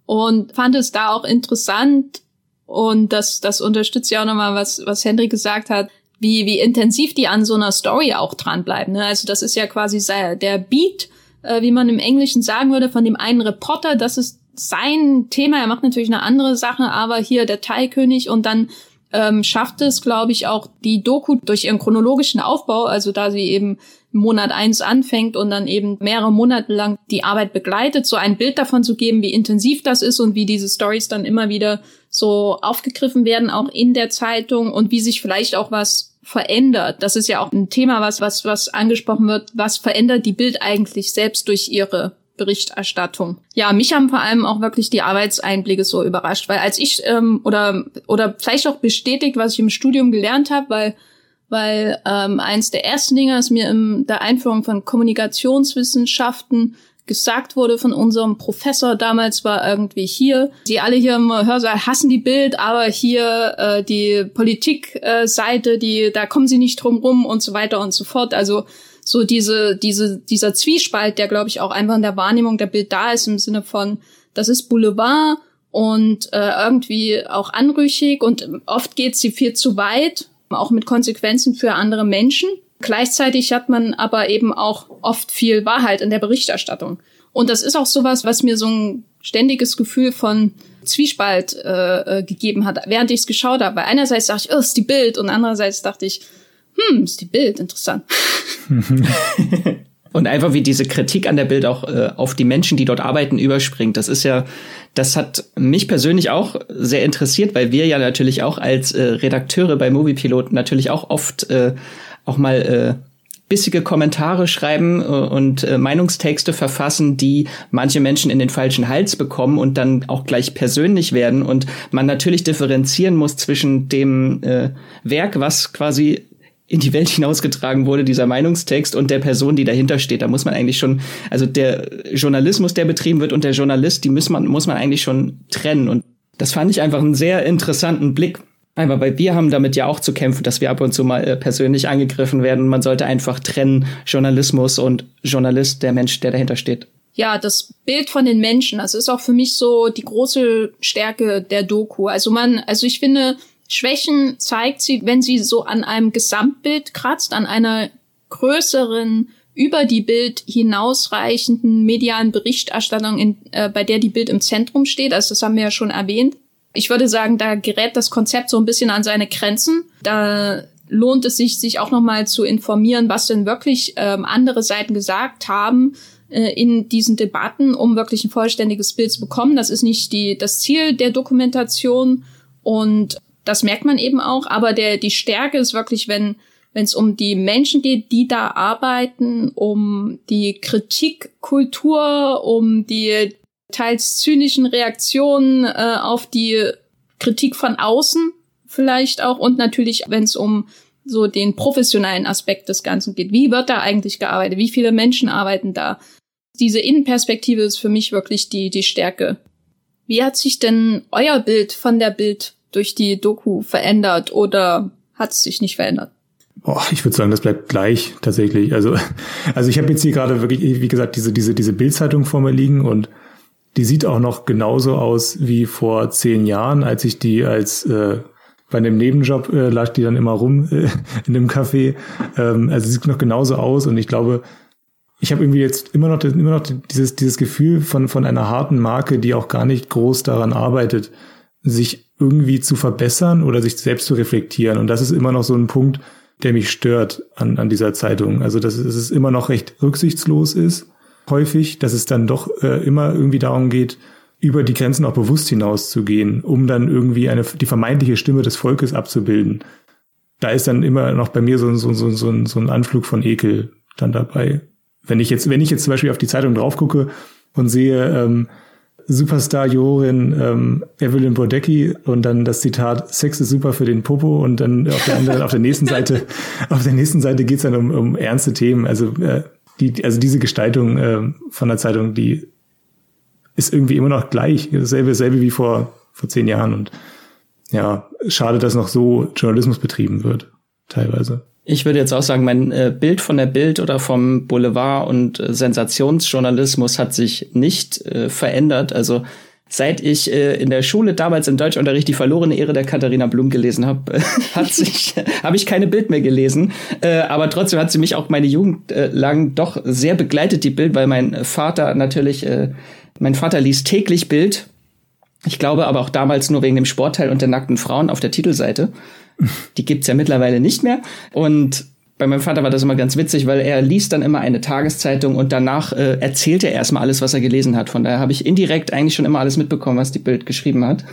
und fand es da auch interessant. Und das, das unterstützt ja auch nochmal, was, was Hendrik gesagt hat, wie, wie intensiv die an so einer Story auch dranbleiben, ne? Also das ist ja quasi der Beat, äh, wie man im Englischen sagen würde, von dem einen Reporter. Das ist sein Thema. Er macht natürlich eine andere Sache, aber hier der Thai-König, und dann ähm, schafft es, glaube ich, auch die Doku durch ihren chronologischen Aufbau, also da sie eben im Monat eins anfängt und dann eben mehrere Monate lang die Arbeit begleitet, so ein Bild davon zu geben, wie intensiv das ist und wie diese Storys dann immer wieder so aufgegriffen werden, auch in der Zeitung, und wie sich vielleicht auch was verändert. Das ist ja auch ein Thema, was was was angesprochen wird. Was verändert die Bild eigentlich selbst durch ihre Berichterstattung? Ja, mich haben vor allem auch wirklich die Arbeitseinblicke so überrascht, weil als ich ähm, oder oder vielleicht auch bestätigt, was ich im Studium gelernt habe, weil weil ähm, eins der ersten Dinge, das mir in der Einführung von Kommunikationswissenschaften gesagt wurde von unserem Professor damals, war irgendwie hier, Sie alle hier im Hörsaal hassen die Bild, aber hier äh, die Politikseite, äh, die da kommen Sie nicht drum rum und so weiter und so fort. Also so diese diese dieser Zwiespalt, der, glaube ich, auch einfach in der Wahrnehmung der Bild da ist, im Sinne von, das ist Boulevard und äh, irgendwie auch anrüchig, und oft geht sie viel zu weit, auch mit Konsequenzen für andere Menschen. Gleichzeitig hat man aber eben auch oft viel Wahrheit in der Berichterstattung. Und das ist auch sowas, was mir so ein ständiges Gefühl von Zwiespalt äh, gegeben hat, während ich es geschaut habe. Weil einerseits dachte ich, oh, ist die Bild, und andererseits dachte ich, hm, ist die Bild, interessant. Und einfach wie diese Kritik an der Bild auch äh, auf die Menschen, die dort arbeiten, überspringt. Das ist ja, das hat mich persönlich auch sehr interessiert, weil wir ja natürlich auch als äh, Redakteure bei Moviepilot natürlich auch oft äh, auch mal äh, bissige Kommentare schreiben äh, und äh, Meinungstexte verfassen, die manche Menschen in den falschen Hals bekommen und dann auch gleich persönlich werden. Und man natürlich differenzieren muss zwischen dem äh, Werk, was quasi in die Welt hinausgetragen wurde, dieser Meinungstext, und der Person, die dahinter steht. Da muss man eigentlich schon, also der Journalismus, der betrieben wird, und der Journalist, die muss man, muss man eigentlich schon trennen. Und das fand ich einfach einen sehr interessanten Blick. Einfach, weil wir haben damit ja auch zu kämpfen, dass wir ab und zu mal äh, persönlich angegriffen werden. Man sollte einfach trennen, Journalismus und Journalist, der Mensch, der dahinter steht. Ja, das Bild von den Menschen, das ist auch für mich so die große Stärke der Doku. Also man, also ich finde, Schwächen zeigt sie, wenn sie so an einem Gesamtbild kratzt, an einer größeren, über die Bild hinausreichenden medialen Berichterstattung, in, äh, bei der die Bild im Zentrum steht. Also das haben wir ja schon erwähnt. Ich würde sagen, da gerät das Konzept so ein bisschen an seine Grenzen. Da lohnt es sich, sich auch nochmal zu informieren, was denn wirklich ähm, andere Seiten gesagt haben äh, in diesen Debatten, um wirklich ein vollständiges Bild zu bekommen. Das ist nicht die, das Ziel der Dokumentation, und das merkt man eben auch. Aber der, die Stärke ist wirklich, wenn wenn es um die Menschen geht, die da arbeiten, um die Kritikkultur, um die teils zynischen Reaktionen äh, auf die Kritik von außen vielleicht auch, und natürlich, wenn es um so den professionellen Aspekt des Ganzen geht. Wie wird da eigentlich gearbeitet? Wie viele Menschen arbeiten da? Diese Innenperspektive ist für mich wirklich die die Stärke. Wie hat sich denn euer Bild von der Bild durch die Doku verändert, oder hat es sich nicht verändert? Boah, ich würde sagen, das bleibt gleich tatsächlich. Also, also ich habe jetzt hier gerade wirklich, wie gesagt, diese diese diese Bildzeitung vor mir liegen, und die sieht auch noch genauso aus wie vor zehn Jahren, als ich die als äh, bei einem Nebenjob äh, lag die dann immer rum äh, in dem Café. Ähm, also sie sieht noch genauso aus, und ich glaube, ich habe irgendwie jetzt immer noch immer noch dieses dieses Gefühl von von einer harten Marke, die auch gar nicht groß daran arbeitet, sich irgendwie zu verbessern oder sich selbst zu reflektieren. Und das ist immer noch so ein Punkt, der mich stört an an dieser Zeitung. Also dass es immer noch recht rücksichtslos ist, häufig, dass es dann doch äh, immer irgendwie darum geht, über die Grenzen auch bewusst hinauszugehen, um dann irgendwie eine die vermeintliche Stimme des Volkes abzubilden. Da ist dann immer noch bei mir so, so, so, so, ein, so ein Anflug von Ekel dann dabei. Wenn ich jetzt, wenn ich jetzt zum Beispiel auf die Zeitung drauf gucke und sehe, ähm, Superstar Jorin ähm, Evelyn Bodecki und dann das Zitat, Sex ist super für den Popo, und dann auf der anderen, auf der nächsten Seite, auf der nächsten Seite geht's dann um, um ernste Themen. Also äh, die, also diese Gestaltung äh, von der Zeitung, die ist irgendwie immer noch gleich, dasselbe, dasselbe wie vor vor zehn Jahren, und ja, schade, dass noch so Journalismus betrieben wird, teilweise. Ich würde jetzt auch sagen, mein äh, Bild von der Bild oder vom Boulevard- und äh, Sensationsjournalismus hat sich nicht äh, verändert. Also Seit ich äh, in der Schule damals im Deutschunterricht die verlorene Ehre der Katharina Blum gelesen habe, äh, hat sich habe ich keine Bild mehr gelesen. Äh, aber trotzdem hat sie mich auch meine Jugend äh, lang doch sehr begleitet, die Bild, weil mein Vater natürlich, äh, mein Vater liest täglich Bild. Ich glaube aber auch damals nur wegen dem Sportteil und der nackten Frauen auf der Titelseite. Die gibt's ja mittlerweile nicht mehr. Und bei meinem Vater war das immer ganz witzig, weil er liest dann immer eine Tageszeitung und danach äh, erzählt er erstmal alles, was er gelesen hat. Von daher habe ich indirekt eigentlich schon immer alles mitbekommen, was die Bild geschrieben hat.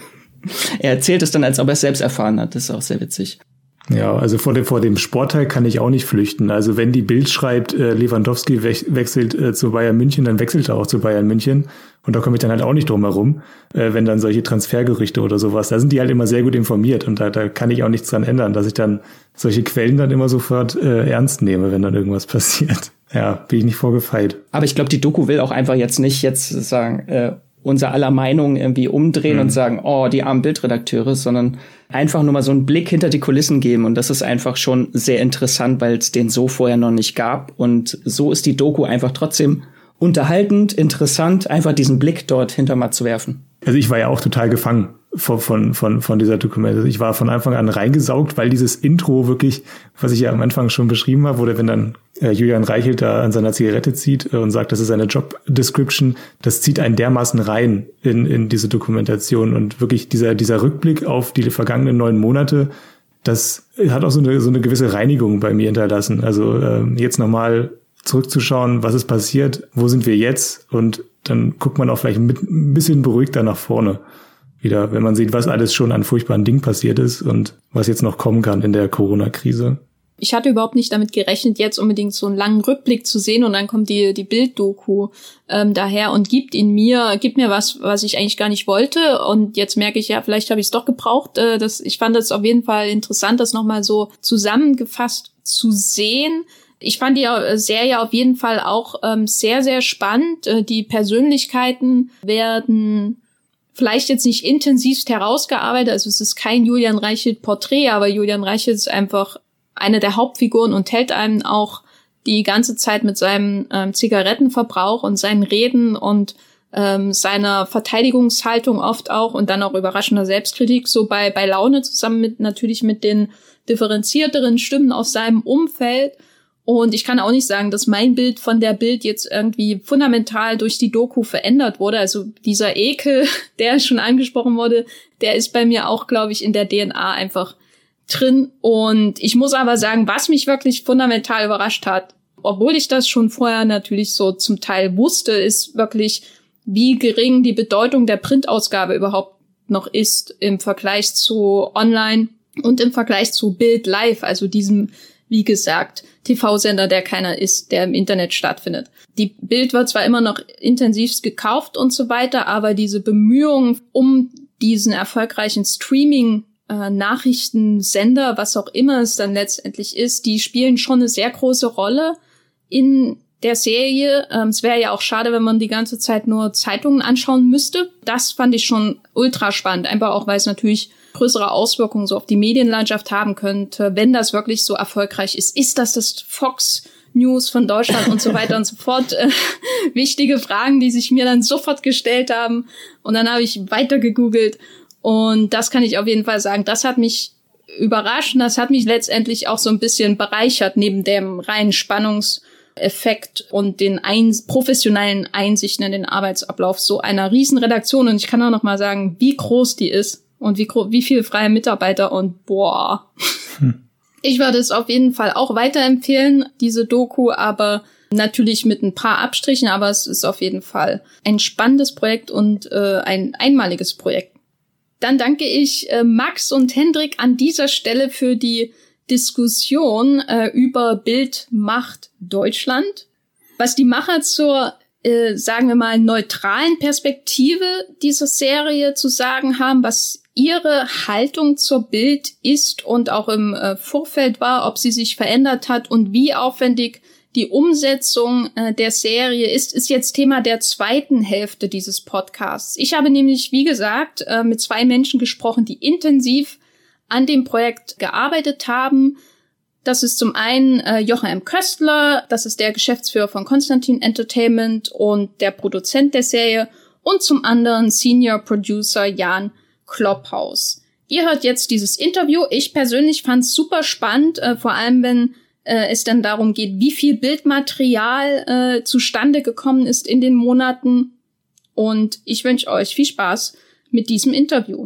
Er erzählt es dann, als ob er es selbst erfahren hat. Das ist auch sehr witzig. Ja, also vor dem, vor dem Sportteil kann ich auch nicht flüchten. Also wenn die Bild schreibt, äh, Lewandowski wech- wechselt äh, zu Bayern München, dann wechselt er auch zu Bayern München. Und da komme ich dann halt auch nicht drum herum, äh, wenn dann solche Transfergerüchte oder sowas, da sind die halt immer sehr gut informiert und da, da kann ich auch nichts dran ändern, dass ich dann solche Quellen dann immer sofort äh, ernst nehme, wenn dann irgendwas passiert. Ja, bin ich nicht vorgefeit. Aber ich glaube, die Doku will auch einfach jetzt nicht jetzt sagen, äh, unser aller Meinung irgendwie umdrehen mhm. und sagen, oh, die armen Bildredakteure, sondern einfach nur mal so einen Blick hinter die Kulissen geben. Und das ist einfach schon sehr interessant, weil es den so vorher noch nicht gab. Und so ist die Doku einfach trotzdem unterhaltend, interessant, einfach diesen Blick dort hinter mal zu werfen. Also ich war ja auch total gefangen von, von, von, von dieser Dokumentation. Ich war von Anfang an reingesaugt, weil dieses Intro wirklich, was ich ja am Anfang schon beschrieben habe, wo der, wenn dann äh, Julian Reichelt da an seiner Zigarette zieht äh, und sagt, das ist eine Job-Description, das zieht einen dermaßen rein in, in diese Dokumentation und wirklich dieser, dieser Rückblick auf die vergangenen neun Monate, das hat auch so eine, so eine gewisse Reinigung bei mir hinterlassen. Also äh, jetzt nochmal zurückzuschauen, was ist passiert, wo sind wir jetzt und dann guckt man auch vielleicht mit, ein bisschen beruhigter nach vorne wieder, wenn man sieht, was alles schon an furchtbaren Dingen passiert ist und was jetzt noch kommen kann in der Corona-Krise. Ich hatte überhaupt nicht damit gerechnet, jetzt unbedingt so einen langen Rückblick zu sehen und dann kommt die die Bild-Doku ähm, daher und gibt in mir, gibt mir was, was ich eigentlich gar nicht wollte und jetzt merke ich, ja, vielleicht habe ich es doch gebraucht. Äh, das, ich fand es auf jeden Fall interessant, das nochmal so zusammengefasst zu sehen. Ich fand die Serie auf jeden Fall auch ähm, sehr, sehr spannend. Äh, die Persönlichkeiten werden vielleicht jetzt nicht intensivst herausgearbeitet. Also es ist kein Julian Reichelt-Porträt, aber Julian Reichelt ist einfach eine der Hauptfiguren und hält einen auch die ganze Zeit mit seinem ähm, Zigarettenverbrauch und seinen Reden und ähm, seiner Verteidigungshaltung oft auch und dann auch überraschender Selbstkritik so bei, bei Laune zusammen mit natürlich mit den differenzierteren Stimmen aus seinem Umfeld. Und ich kann auch nicht sagen, dass mein Bild von der Bild jetzt irgendwie fundamental durch die Doku verändert wurde. Also dieser Ekel, der schon angesprochen wurde, der ist bei mir auch, glaube ich, in der D N A einfach drin. Und ich muss aber sagen, was mich wirklich fundamental überrascht hat, obwohl ich das schon vorher natürlich so zum Teil wusste, ist wirklich, wie gering die Bedeutung der Printausgabe überhaupt noch ist im Vergleich zu Online und im Vergleich zu Bild Live, also diesem, wie gesagt, T V-Sender, der keiner ist, der im Internet stattfindet. Die Bild wird zwar immer noch intensivst gekauft und so weiter, aber diese Bemühungen um diesen erfolgreichen Streaming-Nachrichtensender, was auch immer es dann letztendlich ist, die spielen schon eine sehr große Rolle in der Serie. Ähm, es wäre ja auch schade, wenn man die ganze Zeit nur Zeitungen anschauen müsste. Das fand ich schon ultra spannend, einfach auch, weil es natürlich größere Auswirkungen so auf die Medienlandschaft haben könnte, wenn das wirklich so erfolgreich ist. Ist das das Fox News von Deutschland und so weiter und so fort? Äh, wichtige Fragen, die sich mir dann sofort gestellt haben. Und dann habe ich weiter gegoogelt. Und das kann ich auf jeden Fall sagen. Das hat mich überrascht. Und das hat mich letztendlich auch so ein bisschen bereichert, neben dem reinen Spannungseffekt und den ein- professionellen Einsichten in den Arbeitsablauf so einer Riesenredaktion. Und ich kann auch noch mal sagen, wie groß die ist. Und wie, wie viele freie Mitarbeiter und boah. Hm. Ich würde es auf jeden Fall auch weiterempfehlen, diese Doku, aber natürlich mit ein paar Abstrichen, aber es ist auf jeden Fall ein spannendes Projekt und äh, ein einmaliges Projekt. Dann danke ich äh, Max und Hendrik an dieser Stelle für die Diskussion äh, über Bild macht Deutschland. Was die Macher zur äh, sagen wir mal, neutralen Perspektive dieser Serie zu sagen haben, was ihre Haltung zur Bild ist und auch im äh, Vorfeld war, ob sie sich verändert hat und wie aufwendig die Umsetzung äh, der Serie ist, ist jetzt Thema der zweiten Hälfte dieses Podcasts. Ich habe nämlich, wie gesagt, äh, mit zwei Menschen gesprochen, die intensiv an dem Projekt gearbeitet haben. Das ist zum einen äh, Jochen M. Köstler, das ist der Geschäftsführer von Konstantin Entertainment und der Produzent der Serie. und zum anderen Senior Producer Jan Klopphaus. Ihr hört jetzt dieses Interview. Ich persönlich fand es super spannend, äh, vor allem wenn äh, es dann darum geht, wie viel Bildmaterial äh, zustande gekommen ist in den Monaten. Und ich wünsche euch viel Spaß mit diesem Interview.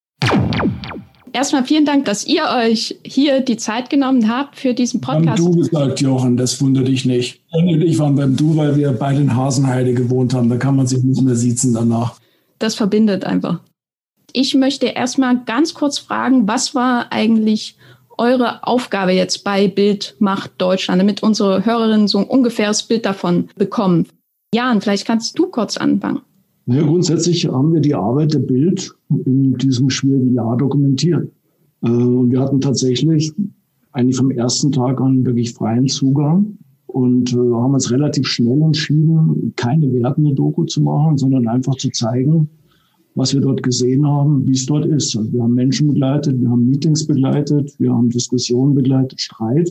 Erstmal vielen Dank, dass ihr euch hier die Zeit genommen habt für diesen Podcast. Beim Du gesagt, Jochen, das wundert dich nicht. Und ich waren beim Du, weil wir beide in Hasenheide gewohnt haben. Da kann man sich nicht mehr siezen danach. Das verbindet einfach. Ich möchte erstmal ganz kurz fragen, was war eigentlich eure Aufgabe jetzt bei Bild macht Deutschland, damit unsere Hörerinnen so ein ungefähres Bild davon bekommen? Jan, vielleicht kannst du kurz anfangen. Ja, grundsätzlich haben wir die Arbeit der Bild in diesem schwierigen Jahr dokumentiert. Und wir hatten tatsächlich eigentlich vom ersten Tag an wirklich freien Zugang und haben uns relativ schnell entschieden, keine wertende Doku zu machen, sondern einfach zu zeigen, was wir dort gesehen haben, wie es dort ist. Also wir haben Menschen begleitet, wir haben Meetings begleitet, wir haben Diskussionen begleitet, Streit.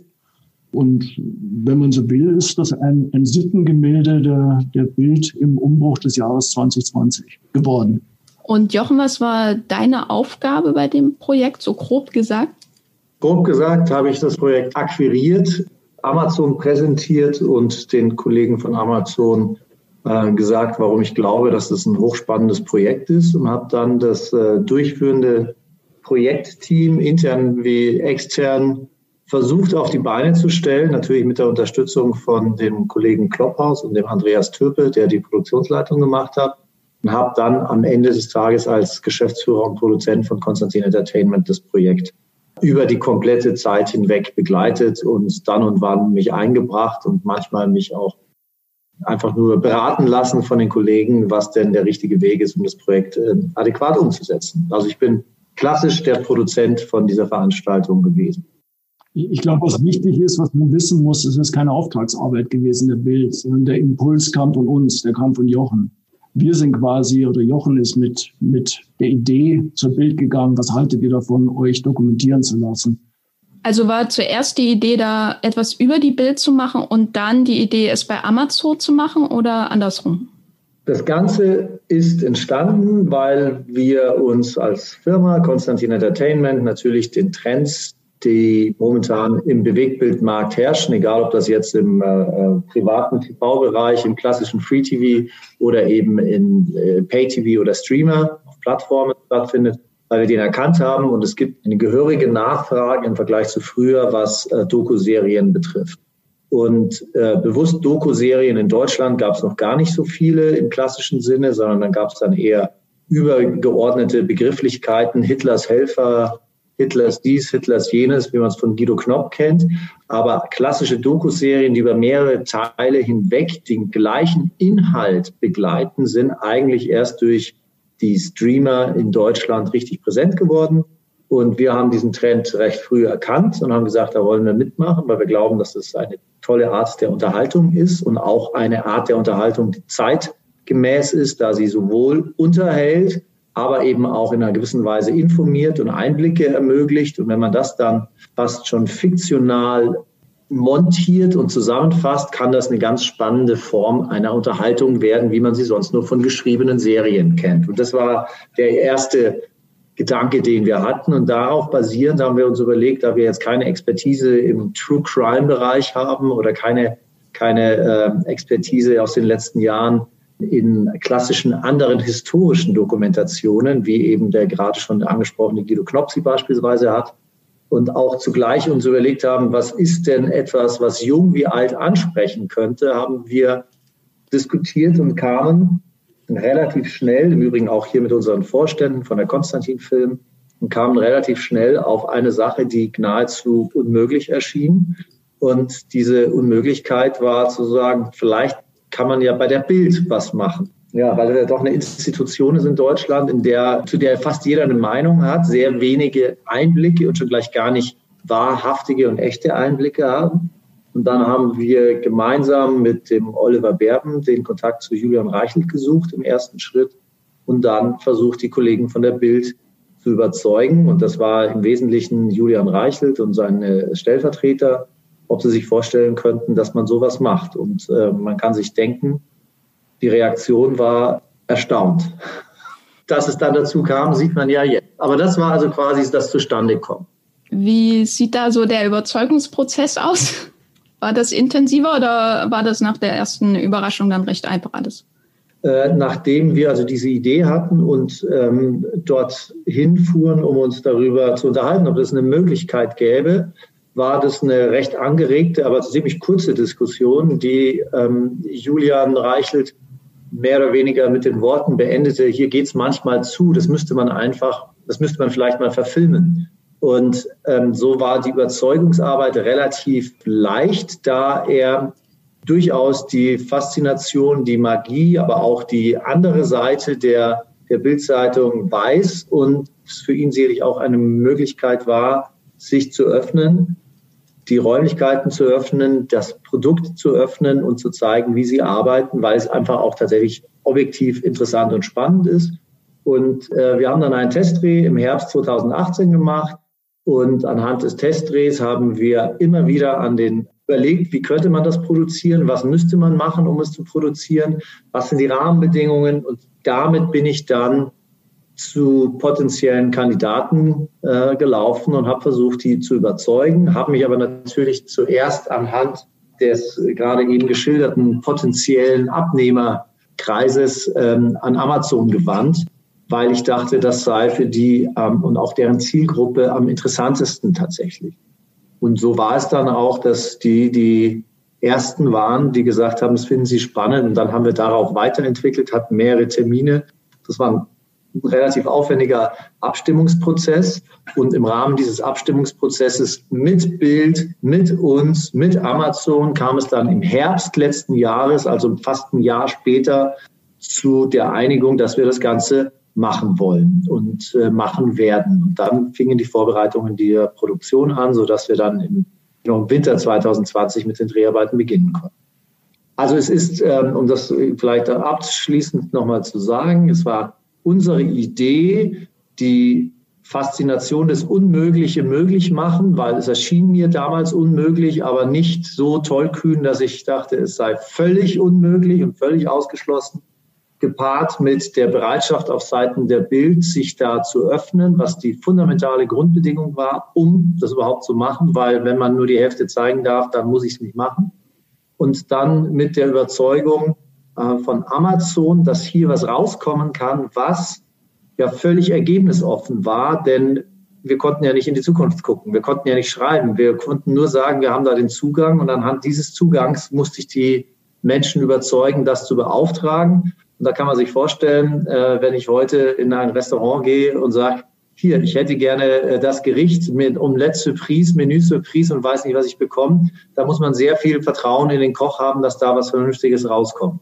Und wenn man so will, ist das ein, ein Sittengemälde der, der Bild im Umbruch des Jahres zwanzig zwanzig geworden. Und Jochen, was war deine Aufgabe bei dem Projekt, so grob gesagt? Grob gesagt habe ich das Projekt akquiriert, Amazon präsentiert und den Kollegen von Amazon äh, gesagt, warum ich glaube, dass das ein hochspannendes Projekt ist, und habe dann das äh, durchführende Projektteam, intern wie extern, versucht auf die Beine zu stellen, natürlich mit der Unterstützung von dem Kollegen Klopphaus und dem Andreas Türpe, der die Produktionsleitung gemacht hat, und habe dann am Ende des Tages als Geschäftsführer und Produzent von Constantin Entertainment das Projekt über die komplette Zeit hinweg begleitet und dann und wann mich eingebracht und manchmal mich auch einfach nur beraten lassen von den Kollegen, was denn der richtige Weg ist, um das Projekt äh, adäquat umzusetzen. Also ich bin klassisch der Produzent von dieser Veranstaltung gewesen. Ich glaube, was wichtig ist, was man wissen muss, es ist keine Auftragsarbeit gewesen, der Bild, sondern der Impuls kam von uns, der kam von Jochen. Wir sind quasi, oder Jochen ist mit, mit der Idee zur Bild gegangen, was haltet ihr davon, euch dokumentieren zu lassen? Also war zuerst die Idee, da etwas über die Bild zu machen und dann die Idee, es bei Amazon zu machen oder andersrum? Das Ganze ist entstanden, weil wir uns als Firma Constantin Entertainment natürlich den Trends, die momentan im Bewegtbildmarkt herrschen, egal ob das jetzt im äh, privaten T V-Bereich, im klassischen Free-T V oder eben in äh, Pay-T V oder Streamer auf Plattformen stattfindet, weil wir den erkannt haben und es gibt eine gehörige Nachfrage im Vergleich zu früher, was äh, Doku-Serien betrifft. Und äh, bewusst Doku-Serien in Deutschland gab es noch gar nicht so viele im klassischen Sinne, sondern dann gab es dann eher übergeordnete Begrifflichkeiten, Hitlers Helfer, Hitlers dies, Hitlers jenes, wie man es von Guido Knopp kennt. Aber klassische Doku-Serien, die über mehrere Teile hinweg den gleichen Inhalt begleiten, sind eigentlich erst durch die Streamer in Deutschland richtig präsent geworden. Und wir haben diesen Trend recht früh erkannt und haben gesagt, da wollen wir mitmachen, weil wir glauben, dass das eine tolle Art der Unterhaltung ist und auch eine Art der Unterhaltung, die zeitgemäß ist, da sie sowohl unterhält, aber eben auch in einer gewissen Weise informiert und Einblicke ermöglicht. Und wenn man das dann fast schon fiktional montiert und zusammenfasst, kann das eine ganz spannende Form einer Unterhaltung werden, wie man sie sonst nur von geschriebenen Serien kennt. Und das war der erste Gedanke, den wir hatten. Und darauf basierend haben wir uns überlegt, da wir jetzt keine Expertise im True-Crime-Bereich haben oder keine, keine äh, Expertise aus den letzten Jahren in klassischen anderen historischen Dokumentationen, wie eben der gerade schon angesprochene Guido Knopp sie beispielsweise hat, und auch zugleich uns überlegt haben, was ist denn etwas, was jung wie alt ansprechen könnte, haben wir diskutiert und kamen relativ schnell, im Übrigen auch hier mit unseren Vorständen von der Constantin Film, und kamen relativ schnell auf eine Sache, die nahezu unmöglich erschien. Und diese Unmöglichkeit war zu sagen, vielleicht kann man ja bei der Bild was machen. Ja, weil es doch eine Institution ist in Deutschland, in der, zu der fast jeder eine Meinung hat, sehr wenige Einblicke und schon gleich gar nicht wahrhaftige und echte Einblicke haben. Und dann haben wir gemeinsam mit dem Oliver Berben den Kontakt zu Julian Reichelt gesucht im ersten Schritt und dann versucht, die Kollegen von der Bild zu überzeugen. Und das war im Wesentlichen Julian Reichelt und seine Stellvertreter, ob sie sich vorstellen könnten, dass man sowas macht. Und äh, man kann sich denken, die Reaktion war erstaunt. Dass es dann dazu kam, sieht man ja jetzt. Aber das war also quasi das Zustandekommen. Wie sieht da so der Überzeugungsprozess aus? War das intensiver oder war das nach der ersten Überraschung dann recht einfach alles? Äh, nachdem wir also diese Idee hatten und ähm, dort hinfuhren, um uns darüber zu unterhalten, ob es eine Möglichkeit gäbe, war das eine recht angeregte, aber ziemlich kurze Diskussion, die ähm, Julian Reichelt mehr oder weniger mit den Worten beendete: Hier geht es manchmal zu, das müsste man einfach, das müsste man vielleicht mal verfilmen. Und ähm, so war die Überzeugungsarbeit relativ leicht, da er durchaus die Faszination, die Magie, aber auch die andere Seite der, der Bild-Zeitung weiß und es für ihn sicherlich auch eine Möglichkeit war, sich zu öffnen, die Räumlichkeiten zu öffnen, das Produkt zu öffnen und zu zeigen, wie sie arbeiten, weil es einfach auch tatsächlich objektiv interessant und spannend ist. Und äh, wir haben dann einen Testdreh im Herbst zweitausendachtzehn gemacht und anhand des Testdrehs haben wir immer wieder an den überlegt, wie könnte man das produzieren, was müsste man machen, um es zu produzieren, was sind die Rahmenbedingungen, und damit bin ich dann zu potenziellen Kandidaten äh, gelaufen und habe versucht, die zu überzeugen, habe mich aber natürlich zuerst anhand des äh, gerade eben geschilderten potenziellen Abnehmerkreises ähm, an Amazon gewandt, weil ich dachte, das sei für die ähm, und auch deren Zielgruppe am interessantesten tatsächlich. Und so war es dann auch, dass die die ersten waren, die gesagt haben, das finden sie spannend. Und dann haben wir darauf weiterentwickelt, hatten mehrere Termine. Das war ein relativ aufwendiger Abstimmungsprozess. Und im Rahmen dieses Abstimmungsprozesses mit Bild, mit uns, mit Amazon kam es dann im Herbst letzten Jahres, also fast ein Jahr später, zu der Einigung, dass wir das Ganze machen wollen und äh, machen werden. Und dann fingen die Vorbereitungen der Produktion an, sodass wir dann im, im Winter zweitausendzwanzig mit den Dreharbeiten beginnen konnten. Also es ist, ähm, um das vielleicht abschließend nochmal zu sagen, es war unsere Idee, die Faszination des Unmögliche möglich machen, weil es erschien mir damals unmöglich, aber nicht so tollkühn, dass ich dachte, es sei völlig unmöglich und völlig ausgeschlossen, gepaart mit der Bereitschaft auf Seiten der Bild, sich da zu öffnen, was die fundamentale Grundbedingung war, um das überhaupt zu machen, weil wenn man nur die Hälfte zeigen darf, dann muss ich es nicht machen. Und dann mit der Überzeugung äh, von Amazon, dass hier was rauskommen kann, was ja völlig ergebnisoffen war, denn wir konnten ja nicht in die Zukunft gucken, wir konnten ja nicht schreiben, wir konnten nur sagen, wir haben da den Zugang, und anhand dieses Zugangs musste ich die Menschen überzeugen, das zu beauftragen. Und da kann man sich vorstellen, äh, wenn ich heute in ein Restaurant gehe und sage, hier, ich hätte gerne äh, das Gericht mit Omelette Surprise, Menü Surprise und weiß nicht, was ich bekomme, da muss man sehr viel Vertrauen in den Koch haben, dass da was Vernünftiges rauskommt.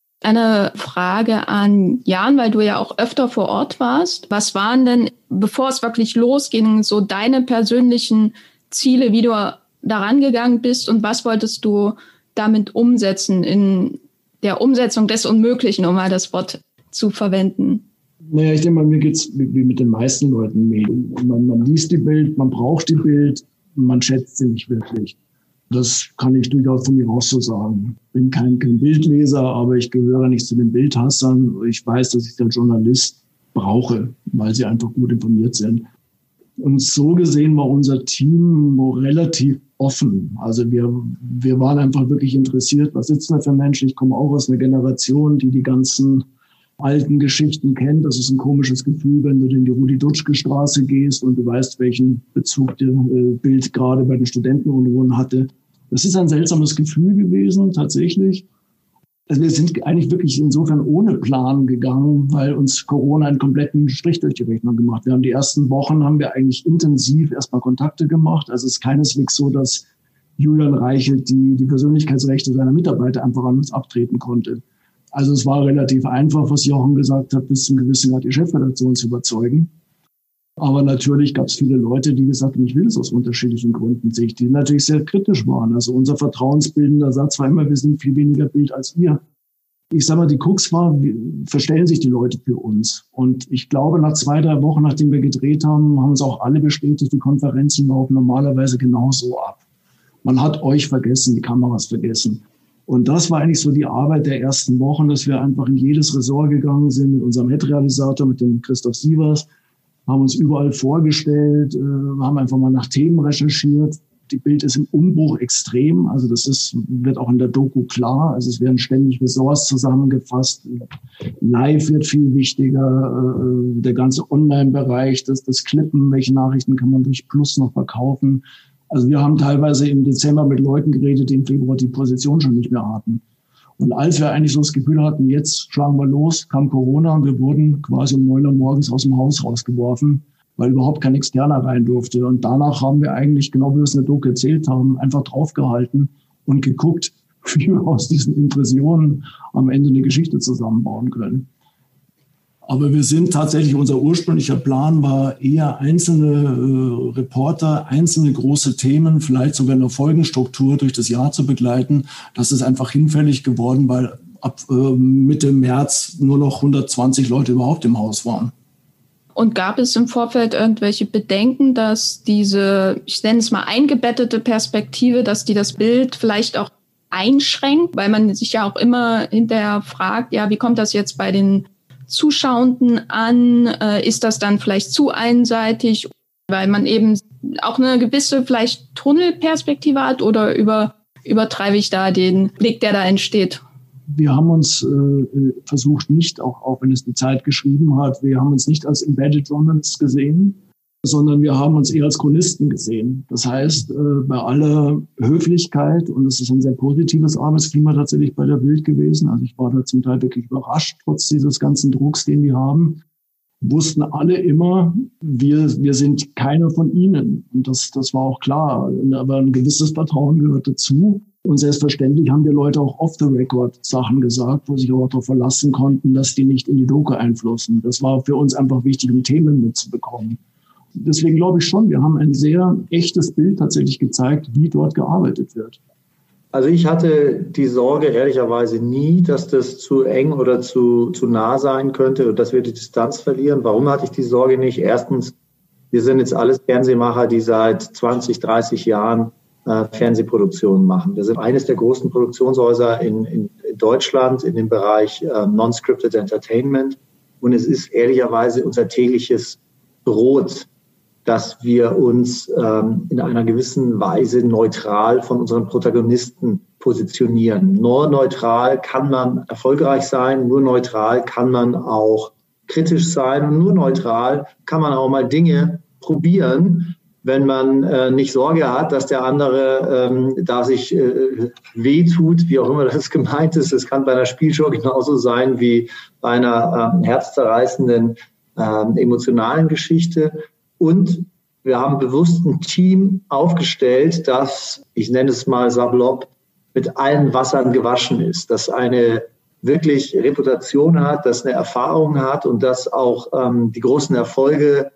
Eine Frage an Jan, weil du ja auch öfter vor Ort warst. Was waren denn, bevor es wirklich losging, so deine persönlichen Ziele, wie du daran gegangen bist, und was wolltest du damit umsetzen in der Umsetzung des Unmöglichen, um mal das Wort zu verwenden? Naja, ich denke mal, mir geht's wie, wie mit den meisten Leuten. Man, man liest die Bild, man braucht die Bild, man schätzt sie nicht wirklich. Das kann ich durchaus von mir aus so sagen. Ich bin kein, kein Bildleser, aber ich gehöre nicht zu den Bildhassern. Ich weiß, dass ich den Journalist brauche, weil sie einfach gut informiert sind. Und so gesehen war unser Team relativ offen. Also wir, wir waren einfach wirklich interessiert, was sitzen da für Menschen. Ich komme auch aus einer Generation, die die ganzen alten Geschichten kennt. Das ist ein komisches Gefühl, wenn du in die Rudi-Dutschke-Straße gehst und du weißt, welchen Bezug der äh, Bild gerade bei den Studentenunruhen hatte. Das ist ein seltsames Gefühl gewesen, tatsächlich. Also wir sind eigentlich wirklich insofern ohne Plan gegangen, weil uns Corona einen kompletten Strich durch die Rechnung gemacht hat. Wir haben die ersten Wochen haben wir eigentlich intensiv erstmal Kontakte gemacht. Also es ist keineswegs so, dass Julian Reichelt die, die Persönlichkeitsrechte seiner Mitarbeiter einfach an uns abtreten konnte. Also es war relativ einfach, was Jochen gesagt hat, bis zum gewissen Grad die Chefredaktion zu überzeugen. Aber natürlich gab es viele Leute, die gesagt haben, ich will es aus unterschiedlichen Gründen nicht, die natürlich sehr kritisch waren. Also unser vertrauensbildender Satz war immer, wir sind viel weniger Bild als ihr. Ich sage mal, die Krux war, verstellen sich die Leute für uns. Und ich glaube, nach zwei, drei Wochen, nachdem wir gedreht haben, haben uns auch alle bestätigt, die Konferenzen laufen normalerweise genauso ab. Man hat euch vergessen, die Kameras vergessen. Und das war eigentlich so die Arbeit der ersten Wochen, dass wir einfach in jedes Ressort gegangen sind mit unserem Head-Realisator, mit dem Christoph Sievers, haben uns überall vorgestellt, äh, haben einfach mal nach Themen recherchiert. Die Bild ist im Umbruch extrem, also das ist, wird auch in der Doku klar. Also es werden ständig Ressorts zusammengefasst. Live wird viel wichtiger, äh, der ganze Online-Bereich, das, das Klippen, welche Nachrichten kann man durch Plus noch verkaufen. Also wir haben teilweise im Dezember mit Leuten geredet, die im Februar die Position schon nicht mehr hatten. Und als wir eigentlich so das Gefühl hatten, jetzt schlagen wir los, kam Corona und wir wurden quasi um neun Uhr morgens aus dem Haus rausgeworfen, weil überhaupt kein Externer rein durfte. Und danach haben wir eigentlich, genau wie wir es in der Doku erzählt haben, einfach draufgehalten und geguckt, wie wir aus diesen Impressionen am Ende eine Geschichte zusammenbauen können. Aber wir sind tatsächlich, unser ursprünglicher Plan war eher einzelne äh, Reporter, einzelne große Themen, vielleicht sogar eine Folgenstruktur durch das Jahr zu begleiten. Das ist einfach hinfällig geworden, weil ab äh, Mitte März nur noch hundertzwanzig Leute überhaupt im Haus waren. Und gab es im Vorfeld irgendwelche Bedenken, dass diese, ich nenne es mal eingebettete Perspektive, dass die das Bild vielleicht auch einschränkt, weil man sich ja auch immer hinterher fragt, ja, wie kommt das jetzt bei den Zuschauenden an? Äh, ist das dann vielleicht zu einseitig, weil man eben auch eine gewisse vielleicht Tunnelperspektive hat, oder über, übertreibe ich da den Blick, der da entsteht? Wir haben uns äh, versucht, nicht, auch, auch wenn es die Zeit geschrieben hat, wir haben uns nicht als Embedded Journalists gesehen, sondern wir haben uns eher als Chronisten gesehen. Das heißt, äh, bei aller Höflichkeit, und es ist ein sehr positives Arbeitsklima tatsächlich bei der Bild gewesen, also ich war da zum Teil wirklich überrascht, trotz dieses ganzen Drucks, den die haben, wussten alle immer, wir, wir sind keiner von ihnen. Und das, das war auch klar. Aber ein gewisses Vertrauen gehört dazu. Und selbstverständlich haben die Leute auch off-the-record Sachen gesagt, wo sich auch darauf verlassen konnten, dass die nicht in die Doku einflussen. Das war für uns einfach wichtig, um Themen mitzubekommen. Deswegen glaube ich schon, wir haben ein sehr echtes Bild tatsächlich gezeigt, wie dort gearbeitet wird. Also ich hatte die Sorge ehrlicherweise nie, dass das zu eng oder zu, zu nah sein könnte und dass wir die Distanz verlieren. Warum hatte ich die Sorge nicht? Erstens, wir sind jetzt alles Fernsehmacher, die seit zwanzig, dreißig Jahren äh, Fernsehproduktionen machen. Wir sind eines der großen Produktionshäuser in, in, in Deutschland in dem Bereich äh, Non-Scripted Entertainment. Und es ist ehrlicherweise unser tägliches Brot, dass wir uns ähm, in einer gewissen Weise neutral von unseren Protagonisten positionieren. Nur neutral kann man erfolgreich sein, nur neutral kann man auch kritisch sein und nur neutral kann man auch mal Dinge probieren, wenn man äh, nicht Sorge hat, dass der andere ähm, da sich äh, wehtut, wie auch immer das gemeint ist. Es kann bei einer Spielshow genauso sein wie bei einer ähm, herzzerreißenden ähm, emotionalen Geschichte. Und wir haben bewusst ein Team aufgestellt, das, ich nenne es mal salopp, mit allen Wassern gewaschen ist, das eine wirklich Reputation hat, das eine Erfahrung hat und das auch ähm, die großen Erfolge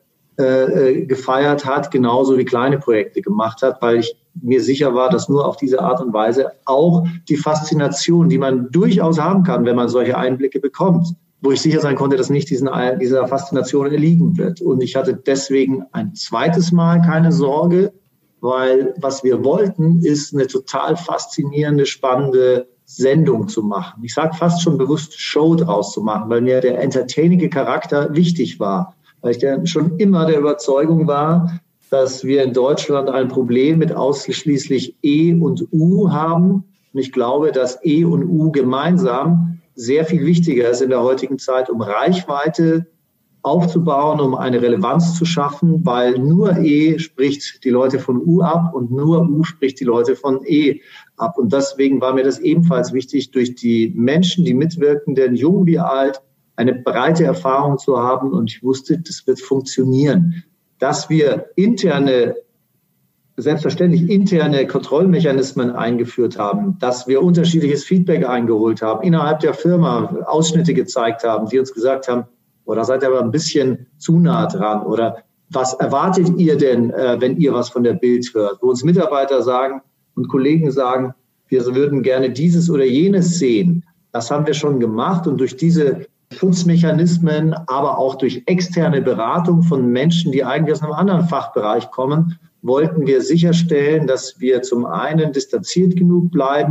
äh, gefeiert hat, genauso wie kleine Projekte gemacht hat, weil ich mir sicher war, dass nur auf diese Art und Weise auch die Faszination, die man durchaus haben kann, wenn man solche Einblicke bekommt, wo ich sicher sein konnte, dass nicht diesen, dieser Faszination erliegen wird. Und ich hatte deswegen ein zweites Mal keine Sorge, weil was wir wollten, ist eine total faszinierende, spannende Sendung zu machen. Ich sage fast schon bewusst Show draus zu machen, weil mir der entertainige Charakter wichtig war. Weil ich der schon immer der Überzeugung war, dass wir in Deutschland ein Problem mit ausschließlich E und U haben. Und ich glaube, dass E und U gemeinsam sehr viel wichtiger ist in der heutigen Zeit, um Reichweite aufzubauen, um eine Relevanz zu schaffen, weil nur E spricht die Leute von U ab und nur U spricht die Leute von E ab. Und deswegen war mir das ebenfalls wichtig, durch die Menschen, die Mitwirkenden, jung wie alt, eine breite Erfahrung zu haben. Und ich wusste, das wird funktionieren. Dass wir interne selbstverständlich interne Kontrollmechanismen eingeführt haben, dass wir unterschiedliches Feedback eingeholt haben, innerhalb der Firma Ausschnitte gezeigt haben, die uns gesagt haben, oh, da seid ihr aber ein bisschen zu nah dran, oder was erwartet ihr denn, äh, wenn ihr was von der Bild hört, wo uns Mitarbeiter sagen und Kollegen sagen, wir würden gerne dieses oder jenes sehen. Das haben wir schon gemacht, und durch diese Schutzmechanismen, aber auch durch externe Beratung von Menschen, die eigentlich aus einem anderen Fachbereich kommen, wollten wir sicherstellen, dass wir zum einen distanziert genug bleiben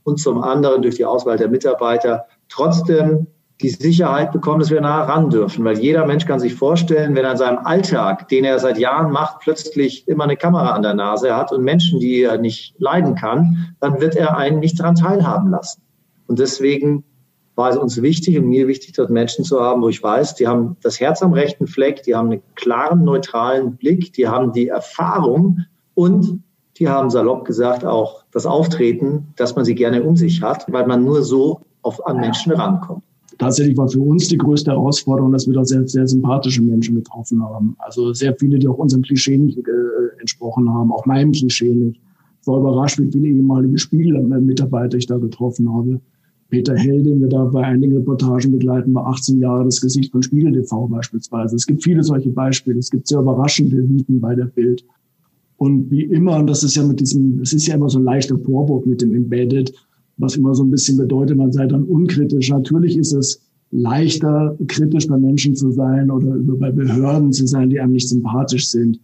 und zum anderen durch die Auswahl der Mitarbeiter trotzdem die Sicherheit bekommen, dass wir nah ran dürfen. Weil jeder Mensch kann sich vorstellen, wenn er in seinem Alltag, den er seit Jahren macht, plötzlich immer eine Kamera an der Nase hat und Menschen, die er nicht leiden kann, dann wird er einen nicht daran teilhaben lassen. Und deswegen war es uns wichtig und mir wichtig, dort Menschen zu haben, wo ich weiß, die haben das Herz am rechten Fleck, die haben einen klaren, neutralen Blick, die haben die Erfahrung und die haben salopp gesagt auch das Auftreten, dass man sie gerne um sich hat, weil man nur so auf, an Menschen rankommt. Tatsächlich war für uns die größte Herausforderung, dass wir da sehr, sehr sympathische Menschen getroffen haben. Also sehr viele, die auch unserem Klischee nicht äh, entsprochen haben, auch meinem Klischee nicht. Ich war überrascht, wie viele ehemalige Spiegel-Mitarbeiter ich da getroffen habe. Peter Hell, den wir da bei einigen Reportagen begleiten, war achtzehn Jahre das Gesicht von Spiegel T V beispielsweise. Es gibt viele solche Beispiele. Es gibt sehr überraschende Viten bei der Bild. Und wie immer, und das ist ja mit diesem, es ist ja immer so ein leichter Vorwurf mit dem Embedded, was immer so ein bisschen bedeutet, man sei dann unkritisch. Natürlich ist es leichter, kritisch bei Menschen zu sein oder bei Behörden zu sein, die einem nicht sympathisch sind.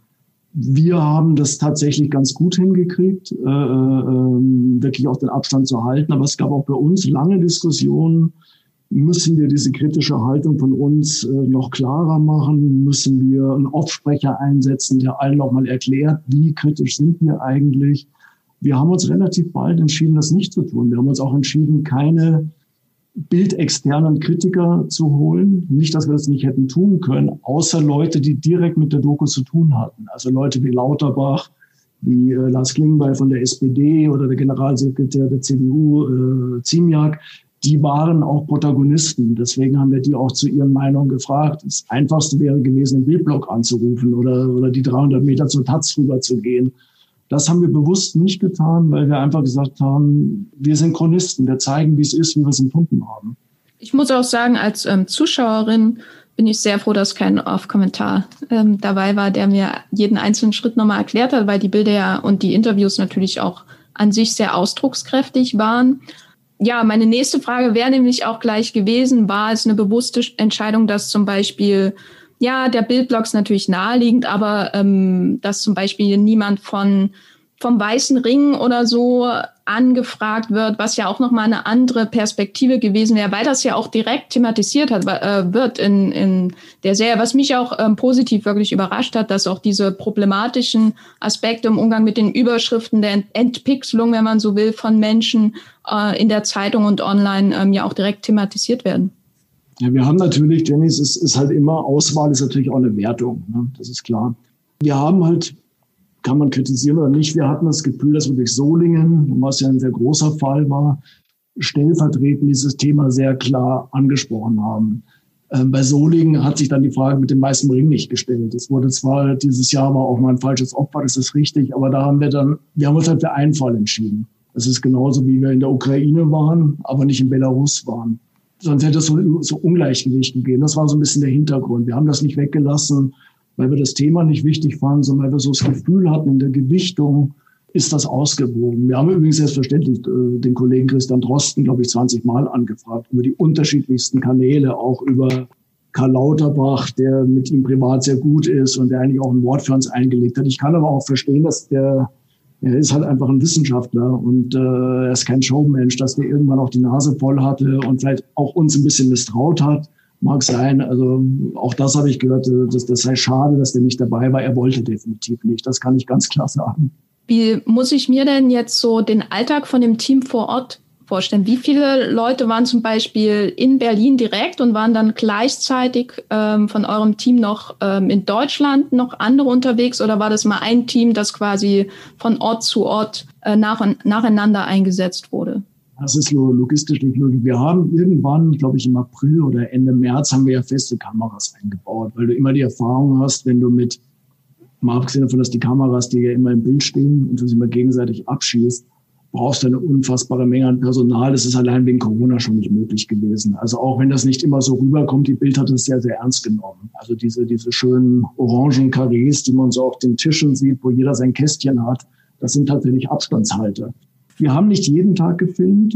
Wir haben das tatsächlich ganz gut hingekriegt, äh, äh, wirklich auch den Abstand zu halten. Aber es gab auch bei uns lange Diskussionen, müssen wir diese kritische Haltung von uns äh, noch klarer machen? Müssen wir einen Offsprecher einsetzen, der allen nochmal erklärt, wie kritisch sind wir eigentlich? Wir haben uns relativ bald entschieden, das nicht zu tun. Wir haben uns auch entschieden, keine bildexternen Kritiker zu holen. Nicht, dass wir das nicht hätten tun können, außer Leute, die direkt mit der Doku zu tun hatten. Also Leute wie Lauterbach, wie äh, Lars Klingbeil von der S P D oder der Generalsekretär der C D U, äh, Ziemiak, die waren auch Protagonisten. Deswegen haben wir die auch zu ihren Meinungen gefragt. Das Einfachste wäre gewesen, den Bildblock anzurufen oder, oder die dreihundert Meter zur Taz rüber zu gehen. Das haben wir bewusst nicht getan, weil wir einfach gesagt haben, wir sind Chronisten, wir zeigen, wie es ist, wie wir es empfunden haben. Ich muss auch sagen, als ähm, Zuschauerin bin ich sehr froh, dass kein Off-Kommentar ähm, dabei war, der mir jeden einzelnen Schritt nochmal erklärt hat, weil die Bilder ja und die Interviews natürlich auch an sich sehr ausdruckskräftig waren. Ja, meine nächste Frage wäre nämlich auch gleich gewesen, war es eine bewusste Entscheidung, dass zum Beispiel ja, der Bildblock ist natürlich naheliegend, aber ähm, dass zum Beispiel niemand von vom Weißen Ring oder so angefragt wird, was ja auch nochmal eine andere Perspektive gewesen wäre, weil das ja auch direkt thematisiert hat, äh, wird in, in der Serie, was mich auch ähm, positiv wirklich überrascht hat, dass auch diese problematischen Aspekte im Umgang mit den Überschriften der Entpixelung, wenn man so will, von Menschen äh, in der Zeitung und online ähm, ja auch direkt thematisiert werden. Ja, wir haben natürlich, Jenny, es ist, ist halt immer, Auswahl ist natürlich auch eine Wertung, ne? Das ist klar. Wir haben halt, kann man kritisieren oder nicht, wir hatten das Gefühl, dass wir durch Solingen, was ja ein sehr großer Fall war, stellvertretend dieses Thema sehr klar angesprochen haben. Ähm, bei Solingen hat sich dann die Frage mit dem Weißen Ring nicht gestellt. Es wurde zwar, dieses Jahr war auch mal ein falsches Opfer, das ist richtig, aber da haben wir dann, wir haben uns halt für einen Fall entschieden. Das ist genauso, wie wir in der Ukraine waren, aber nicht in Belarus waren. Sonst hätte es so, so Ungleichgewicht gegeben. Das war so ein bisschen der Hintergrund. Wir haben das nicht weggelassen, weil wir das Thema nicht wichtig fanden, sondern weil wir so das Gefühl hatten, in der Gewichtung ist das ausgewogen. Wir haben übrigens selbstverständlich äh, den Kollegen Christian Drosten, glaube ich, zwanzig Mal angefragt, über die unterschiedlichsten Kanäle, auch über Karl Lauterbach, der mit ihm privat sehr gut ist und der eigentlich auch ein Wort für uns eingelegt hat. Ich kann aber auch verstehen, dass der Er ist halt einfach ein Wissenschaftler und äh, er ist kein Showmensch, dass der irgendwann auch die Nase voll hatte und vielleicht auch uns ein bisschen misstraut hat. Mag sein, also auch das habe ich gehört, das, das sei schade, dass der nicht dabei war. Er wollte definitiv nicht, das kann ich ganz klar sagen. Wie muss ich mir denn jetzt so den Alltag von dem Team vor Ort vorstellen? Wie viele Leute waren zum Beispiel in Berlin direkt und waren dann gleichzeitig ähm, von eurem Team noch ähm, in Deutschland noch andere unterwegs? Oder war das mal ein Team, das quasi von Ort zu Ort äh, nach, nacheinander eingesetzt wurde? Das ist logistisch nicht möglich. Wir haben irgendwann, glaube ich im April oder Ende März, haben wir ja feste Kameras eingebaut, weil du immer die Erfahrung hast, wenn du mit, mal abgesehen davon, dass die Kameras dir ja immer im Bild stehen und du sie mal gegenseitig abschießt, brauchst du eine unfassbare Menge an Personal. Das ist allein wegen Corona schon nicht möglich gewesen. Also auch wenn das nicht immer so rüberkommt, die Bild hat es sehr, sehr ernst genommen. Also diese, diese schönen orangen Karrees, die man so auf den Tischen sieht, wo jeder sein Kästchen hat, das sind tatsächlich Abstandshalter. Wir haben nicht jeden Tag gefilmt,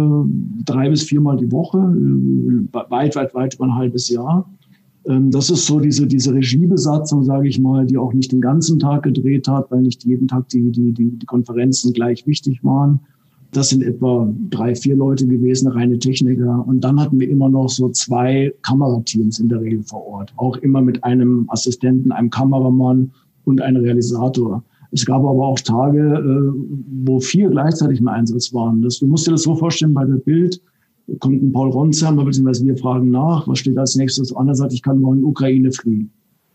äh, drei bis viermal die Woche, äh, weit, weit, weit über ein halbes Jahr. Ähm, das ist so diese, diese Regiebesatzung, sage ich mal, die auch nicht den ganzen Tag gedreht hat, weil nicht jeden Tag die, die, die, die Konferenzen gleich wichtig waren. Das sind etwa drei, vier Leute gewesen, reine Techniker. Und dann hatten wir immer noch so zwei Kamerateams in der Regel vor Ort. Auch immer mit einem Assistenten, einem Kameramann und einem Realisator. Es gab aber auch Tage, wo vier gleichzeitig im Einsatz waren. Das, du musst dir das so vorstellen, bei der Bild kommt ein Paul Ronsheimer, beziehungsweise wir fragen nach, was steht als nächstes an? Er sagt, ich kann morgen in die Ukraine fliegen.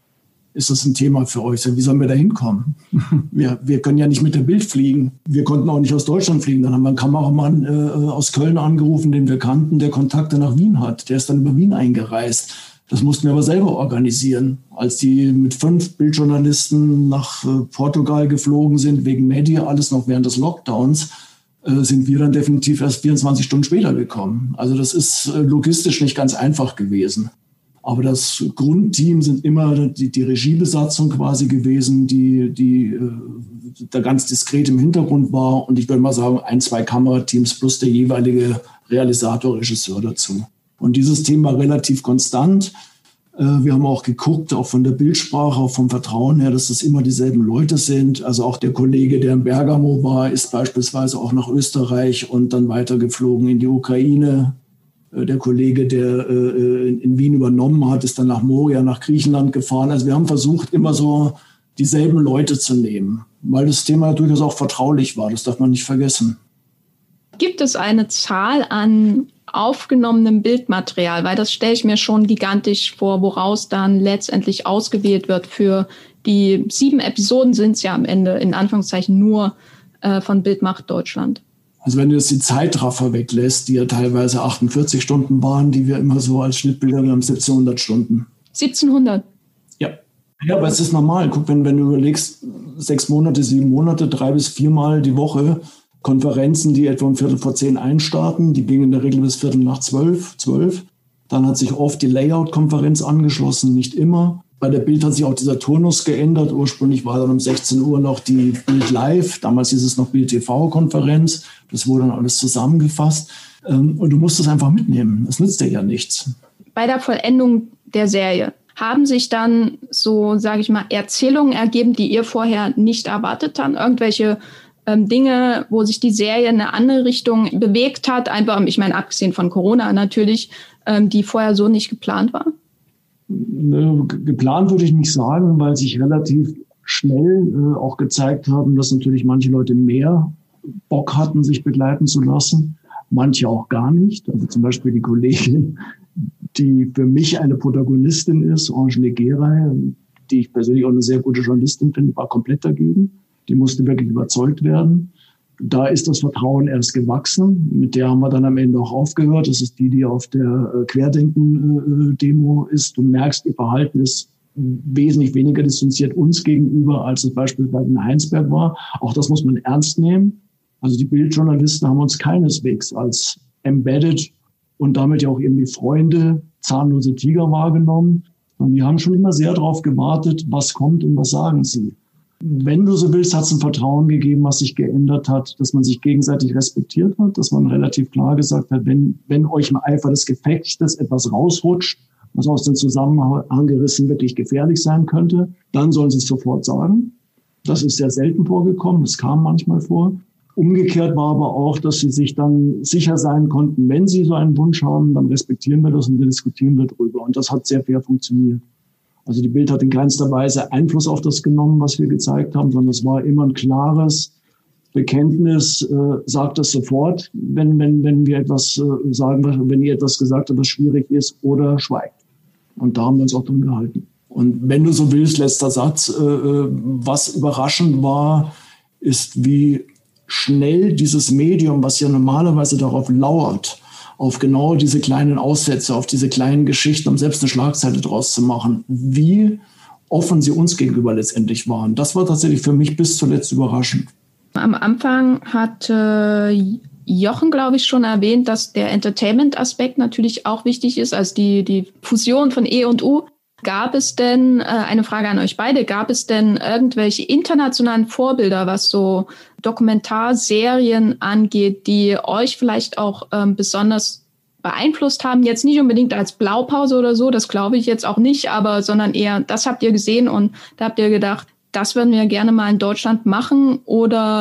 Ist das ein Thema für euch? Wie sollen wir da hinkommen? Wir, wir können ja nicht mit der Bild fliegen. Wir konnten auch nicht aus Deutschland fliegen. Dann haben wir einen Kameramann äh, aus Köln angerufen, den wir kannten, der Kontakte nach Wien hat. Der ist dann über Wien eingereist. Das mussten wir aber selber organisieren. Als die mit fünf Bildjournalisten nach äh, Portugal geflogen sind, wegen Media, alles noch während des Lockdowns, äh, sind wir dann definitiv erst vierundzwanzig Stunden später gekommen. Also das ist äh, logistisch nicht ganz einfach gewesen. Aber das Grundteam sind immer die, die Regiebesatzung quasi gewesen, die, die äh, da ganz diskret im Hintergrund war. Und ich würde mal sagen, ein, zwei Kamerateams plus der jeweilige Realisator, Regisseur dazu. Und dieses Team war relativ konstant. Äh, wir haben auch geguckt, auch von der Bildsprache, auch vom Vertrauen her, dass das immer dieselben Leute sind. Also auch der Kollege, der in Bergamo war, ist beispielsweise auch nach Österreich und dann weitergeflogen in die Ukraine. Der Kollege, der äh, in Wien übernommen hat, ist dann nach Moria, nach Griechenland gefahren. Also wir haben versucht, immer so dieselben Leute zu nehmen, weil das Thema durchaus auch vertraulich war. Das darf man nicht vergessen. Gibt es eine Zahl an aufgenommenem Bildmaterial? Weil das stelle ich mir schon gigantisch vor, woraus dann letztendlich ausgewählt wird. Für die sieben Episoden sind es ja am Ende in Anführungszeichen nur äh, von Bildmacht Deutschland. Also wenn du jetzt die Zeitraffer weglässt, die ja teilweise achtundvierzig Stunden waren, die wir immer so als Schnittbilder, wir haben siebzehnhundert Stunden. siebzehnhundert? Ja. Ja, aber es ist normal. Guck, wenn, wenn du überlegst, sechs Monate, sieben Monate, drei bis viermal die Woche, Konferenzen, die etwa um Viertel vor zehn einstarten, die gingen in der Regel bis Viertel nach zwölf, zwölf. Dann hat sich oft die Layout-Konferenz angeschlossen, nicht immer. Bei der Bild hat sich auch dieser Turnus geändert. Ursprünglich war dann um sechzehn Uhr noch die Bild Live. Damals hieß es noch Bild T V-Konferenz. Das wurde dann alles zusammengefasst. Und du musst es einfach mitnehmen. Das nützt dir ja nichts. Bei der Vollendung der Serie haben sich dann so, sage ich mal, Erzählungen ergeben, die ihr vorher nicht erwartet habt? Irgendwelche ähm, Dinge, wo sich die Serie in eine andere Richtung bewegt hat? Einfach, ich meine, abgesehen von Corona natürlich, ähm, die vorher so nicht geplant war? Geplant würde ich nicht sagen, weil sich relativ schnell äh, auch gezeigt haben, dass natürlich manche Leute mehr Bock hatten, sich begleiten zu lassen, manche auch gar nicht. Also zum Beispiel die Kollegin, die für mich eine Protagonistin ist, Ange Negeray, die ich persönlich auch eine sehr gute Journalistin finde, war komplett dagegen. Die musste wirklich überzeugt werden. Da ist das Vertrauen erst gewachsen. Mit der haben wir dann am Ende auch aufgehört. Das ist die, die auf der Querdenken-Demo ist. Du merkst, ihr Verhalten ist wesentlich weniger distanziert uns gegenüber, als es beispielsweise in Heinsberg war. Auch das muss man ernst nehmen. Also die Bildjournalisten haben uns keineswegs als embedded und damit ja auch irgendwie Freunde, zahnlose Tiger wahrgenommen. Und die haben schon immer sehr darauf gewartet, was kommt und was sagen sie. Wenn du so willst, hat es ein Vertrauen gegeben, was sich geändert hat, dass man sich gegenseitig respektiert hat, dass man relativ klar gesagt hat, wenn, wenn euch im Eifer des Gefechtes etwas rausrutscht, was aus dem Zusammenhang gerissen wirklich gefährlich sein könnte, dann sollen sie es sofort sagen. Das ist sehr selten vorgekommen, das kam manchmal vor. Umgekehrt war aber auch, dass sie sich dann sicher sein konnten, wenn sie so einen Wunsch haben, dann respektieren wir das und wir diskutieren wir darüber. Und das hat sehr fair funktioniert. Also die Bild hat in keinster Weise Einfluss auf das genommen, was wir gezeigt haben, sondern es war immer ein klares Bekenntnis, äh, sagt das sofort, wenn, wenn, wenn wir etwas äh, sagen, wenn ihr etwas gesagt habt, was schwierig ist, oder schweigt. Und da haben wir uns auch dran gehalten. Und wenn du so willst, letzter Satz, äh, was überraschend war, ist, wie schnell dieses Medium, was ja normalerweise darauf lauert, auf genau diese kleinen Aussätze, auf diese kleinen Geschichten, um selbst eine Schlagzeile draus zu machen, wie offen sie uns gegenüber letztendlich waren. Das war tatsächlich für mich bis zuletzt überraschend. Am Anfang hat äh, Jochen, glaube ich, schon erwähnt, dass der Entertainment-Aspekt natürlich auch wichtig ist, also die, die Fusion von E und U. Gab es denn, äh, eine Frage an euch beide, gab es denn irgendwelche internationalen Vorbilder, was so Dokumentarserien angeht, die euch vielleicht auch ähm, besonders beeinflusst haben? Jetzt nicht unbedingt als Blaupause oder so, das glaube ich jetzt auch nicht, aber sondern eher, das habt ihr gesehen und da habt ihr gedacht, das würden wir gerne mal in Deutschland machen, oder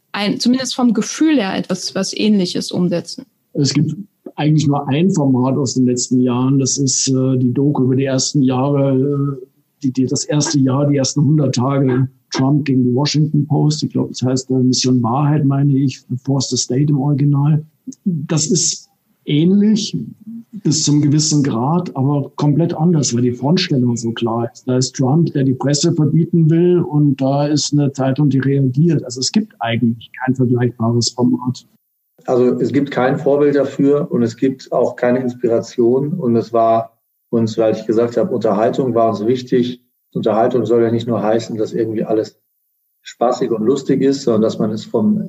ein, zumindest vom Gefühl her etwas was Ähnliches umsetzen? Es gibt eigentlich nur ein Format aus den letzten Jahren. Das ist äh, die Doku über die ersten Jahre, äh, die, die, das erste Jahr, die ersten hundert Tage Trump gegen die Washington Post. Ich glaube, das heißt äh, Mission Wahrheit, meine ich, Force the State im Original. Das ist ähnlich bis zum gewissen Grad, aber komplett anders, weil die Frontstellung so klar ist. Da ist Trump, der die Presse verbieten will, und da ist eine Zeitung, die reagiert. Also es gibt eigentlich kein vergleichbares Format. Also es gibt kein Vorbild dafür und es gibt auch keine Inspiration. Und es war uns, weil ich gesagt habe, Unterhaltung war uns wichtig. Unterhaltung soll ja nicht nur heißen, dass irgendwie alles spaßig und lustig ist, sondern dass man es vom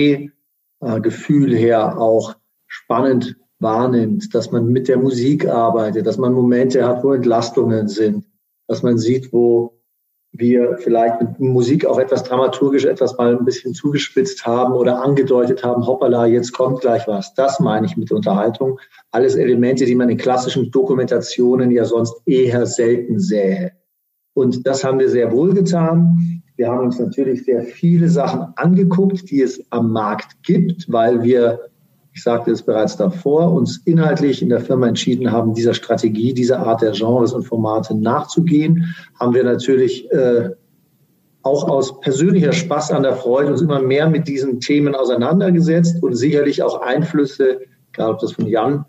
Sehgefühl her auch spannend wahrnimmt, dass man mit der Musik arbeitet, dass man Momente hat, wo Entlastungen sind, dass man sieht, wo wir vielleicht mit Musik auch etwas dramaturgisch etwas mal ein bisschen zugespitzt haben oder angedeutet haben, hoppala, jetzt kommt gleich was. Das meine ich mit Unterhaltung. Alles Elemente, die man in klassischen Dokumentationen ja sonst eher selten sähe. Und das haben wir sehr wohl getan. Wir haben uns natürlich sehr viele Sachen angeguckt, die es am Markt gibt, weil wir, ich sagte es bereits davor, uns inhaltlich in der Firma entschieden haben, dieser Strategie, dieser Art der Genres und Formate nachzugehen, haben wir natürlich äh, auch aus persönlicher Spaß an der Freude uns immer mehr mit diesen Themen auseinandergesetzt und sicherlich auch Einflüsse, egal ob das von Jan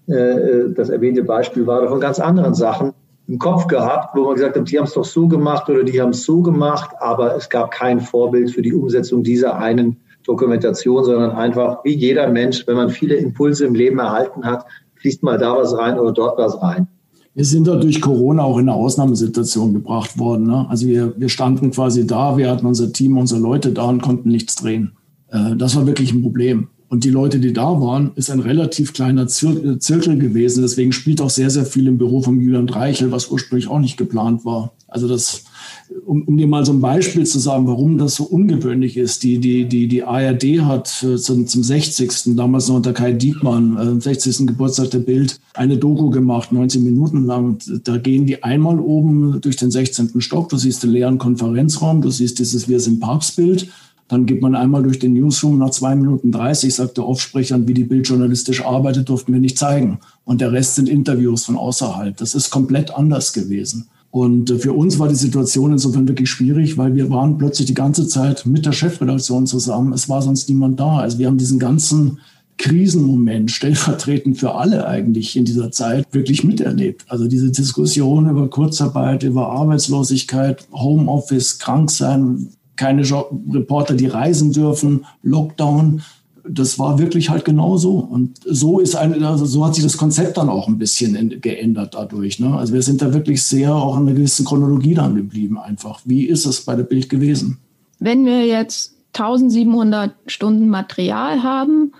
äh, das erwähnte Beispiel war, oder von ganz anderen Sachen im Kopf gehabt, wo man gesagt hat, die haben es doch so gemacht oder die haben es so gemacht, aber es gab kein Vorbild für die Umsetzung dieser einen Dokumentation, sondern einfach wie jeder Mensch, wenn man viele Impulse im Leben erhalten hat, fließt mal da was rein oder dort was rein. Wir sind da durch Corona auch in eine Ausnahmesituation gebracht worden. Ne? Also wir, wir standen quasi da, wir hatten unser Team, unsere Leute da und konnten nichts drehen. Äh, das war wirklich ein Problem. Und die Leute, die da waren, ist ein relativ kleiner Zir- Zirkel gewesen. Deswegen spielt auch sehr, sehr viel im Büro von Julian Reichel, was ursprünglich auch nicht geplant war. Also das, um, um dir mal so ein Beispiel zu sagen, warum das so ungewöhnlich ist. Die, die, die, die A R D hat äh, zum, zum sechzigsten damals noch unter Kai Diekmann, äh, sechzigsten Geburtstag der Bild, eine Doku gemacht, neunzehn Minuten lang. Da gehen die einmal oben durch den sechzehnten Stock. Du siehst den leeren Konferenzraum, du siehst dieses Wir sind Papstbild. Dann geht man einmal durch den Newsroom, nach zwei Minuten dreißig sagt der Aufsprecher, wie die Bild journalistisch arbeitet, durften wir nicht zeigen. Und der Rest sind Interviews von außerhalb. Das ist komplett anders gewesen. Und für uns war die Situation insofern wirklich schwierig, weil wir waren plötzlich die ganze Zeit mit der Chefredaktion zusammen. Es war sonst niemand da. Also wir haben diesen ganzen Krisenmoment stellvertretend für alle eigentlich in dieser Zeit wirklich miterlebt. Also diese Diskussion über Kurzarbeit, über Arbeitslosigkeit, Homeoffice, Kranksein, keine Reporter, die reisen dürfen, Lockdown. Das war wirklich halt genau so. Und so ist ein, also so hat sich das Konzept dann auch ein bisschen in, geändert dadurch. Ne? Also wir sind da wirklich sehr auch an einer gewissen Chronologie dann geblieben einfach. Wie ist es bei der Bild gewesen? Wenn wir jetzt eintausendsiebenhundert Stunden Material haben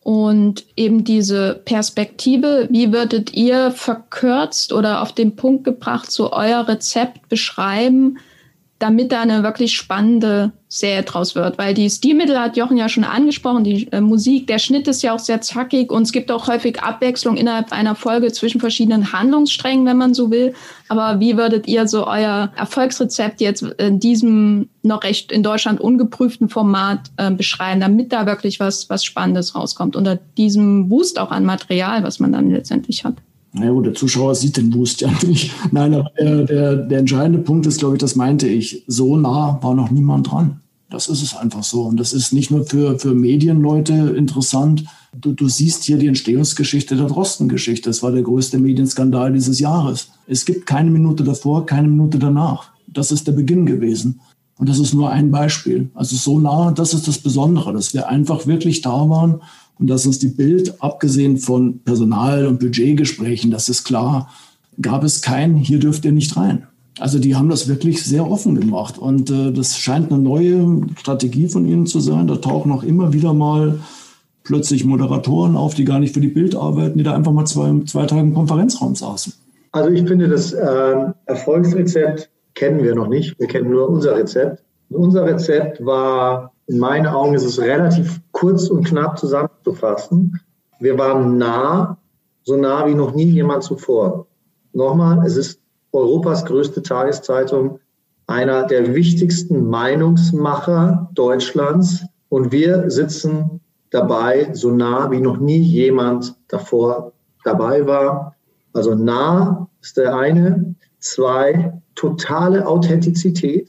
und eben diese Perspektive, wie würdet ihr verkürzt oder auf den Punkt gebracht so euer Rezept beschreiben, damit da eine wirklich spannende Serie draus wird? Weil die Stilmittel hat Jochen ja schon angesprochen, die äh, Musik, der Schnitt ist ja auch sehr zackig und es gibt auch häufig Abwechslung innerhalb einer Folge zwischen verschiedenen Handlungssträngen, wenn man so will. Aber wie würdet ihr so euer Erfolgsrezept jetzt in diesem noch recht in Deutschland ungeprüften Format äh, beschreiben, damit da wirklich was, was Spannendes rauskommt, unter diesem Wust auch an Material, was man dann letztendlich hat? Na gut, der Zuschauer sieht den Boost ja nicht. Nein, aber der, der, der entscheidende Punkt ist, glaube ich, das meinte ich, so nah war noch niemand dran. Das ist es einfach so. Und das ist nicht nur für, für Medienleute interessant. Du, du siehst hier die Entstehungsgeschichte der Drosten-Geschichte. Das war der größte Medienskandal dieses Jahres. Es gibt keine Minute davor, keine Minute danach. Das ist der Beginn gewesen. Und das ist nur ein Beispiel. Also so nah, das ist das Besondere, dass wir einfach wirklich da waren. Und dass uns die Bild, abgesehen von Personal- und Budgetgesprächen, das ist klar, gab es kein, hier dürft ihr nicht rein. Also die haben das wirklich sehr offen gemacht. Und äh, das scheint eine neue Strategie von ihnen zu sein. Da tauchen auch immer wieder mal plötzlich Moderatoren auf, die gar nicht für die Bild arbeiten, die da einfach mal zwei, zwei Tage im Konferenzraum saßen. Also ich finde, das äh, Erfolgsrezept kennen wir noch nicht. Wir kennen nur unser Rezept. Und unser Rezept war, in meinen Augen ist es relativ kurz und knapp zusammenzufassen. Wir waren nah, so nah wie noch nie jemand zuvor. Nochmal, es ist Europas größte Tageszeitung, einer der wichtigsten Meinungsmacher Deutschlands Und wir sitzen dabei so nah, wie noch nie jemand davor dabei war. Also nah ist der eine. Zwei, totale Authentizität.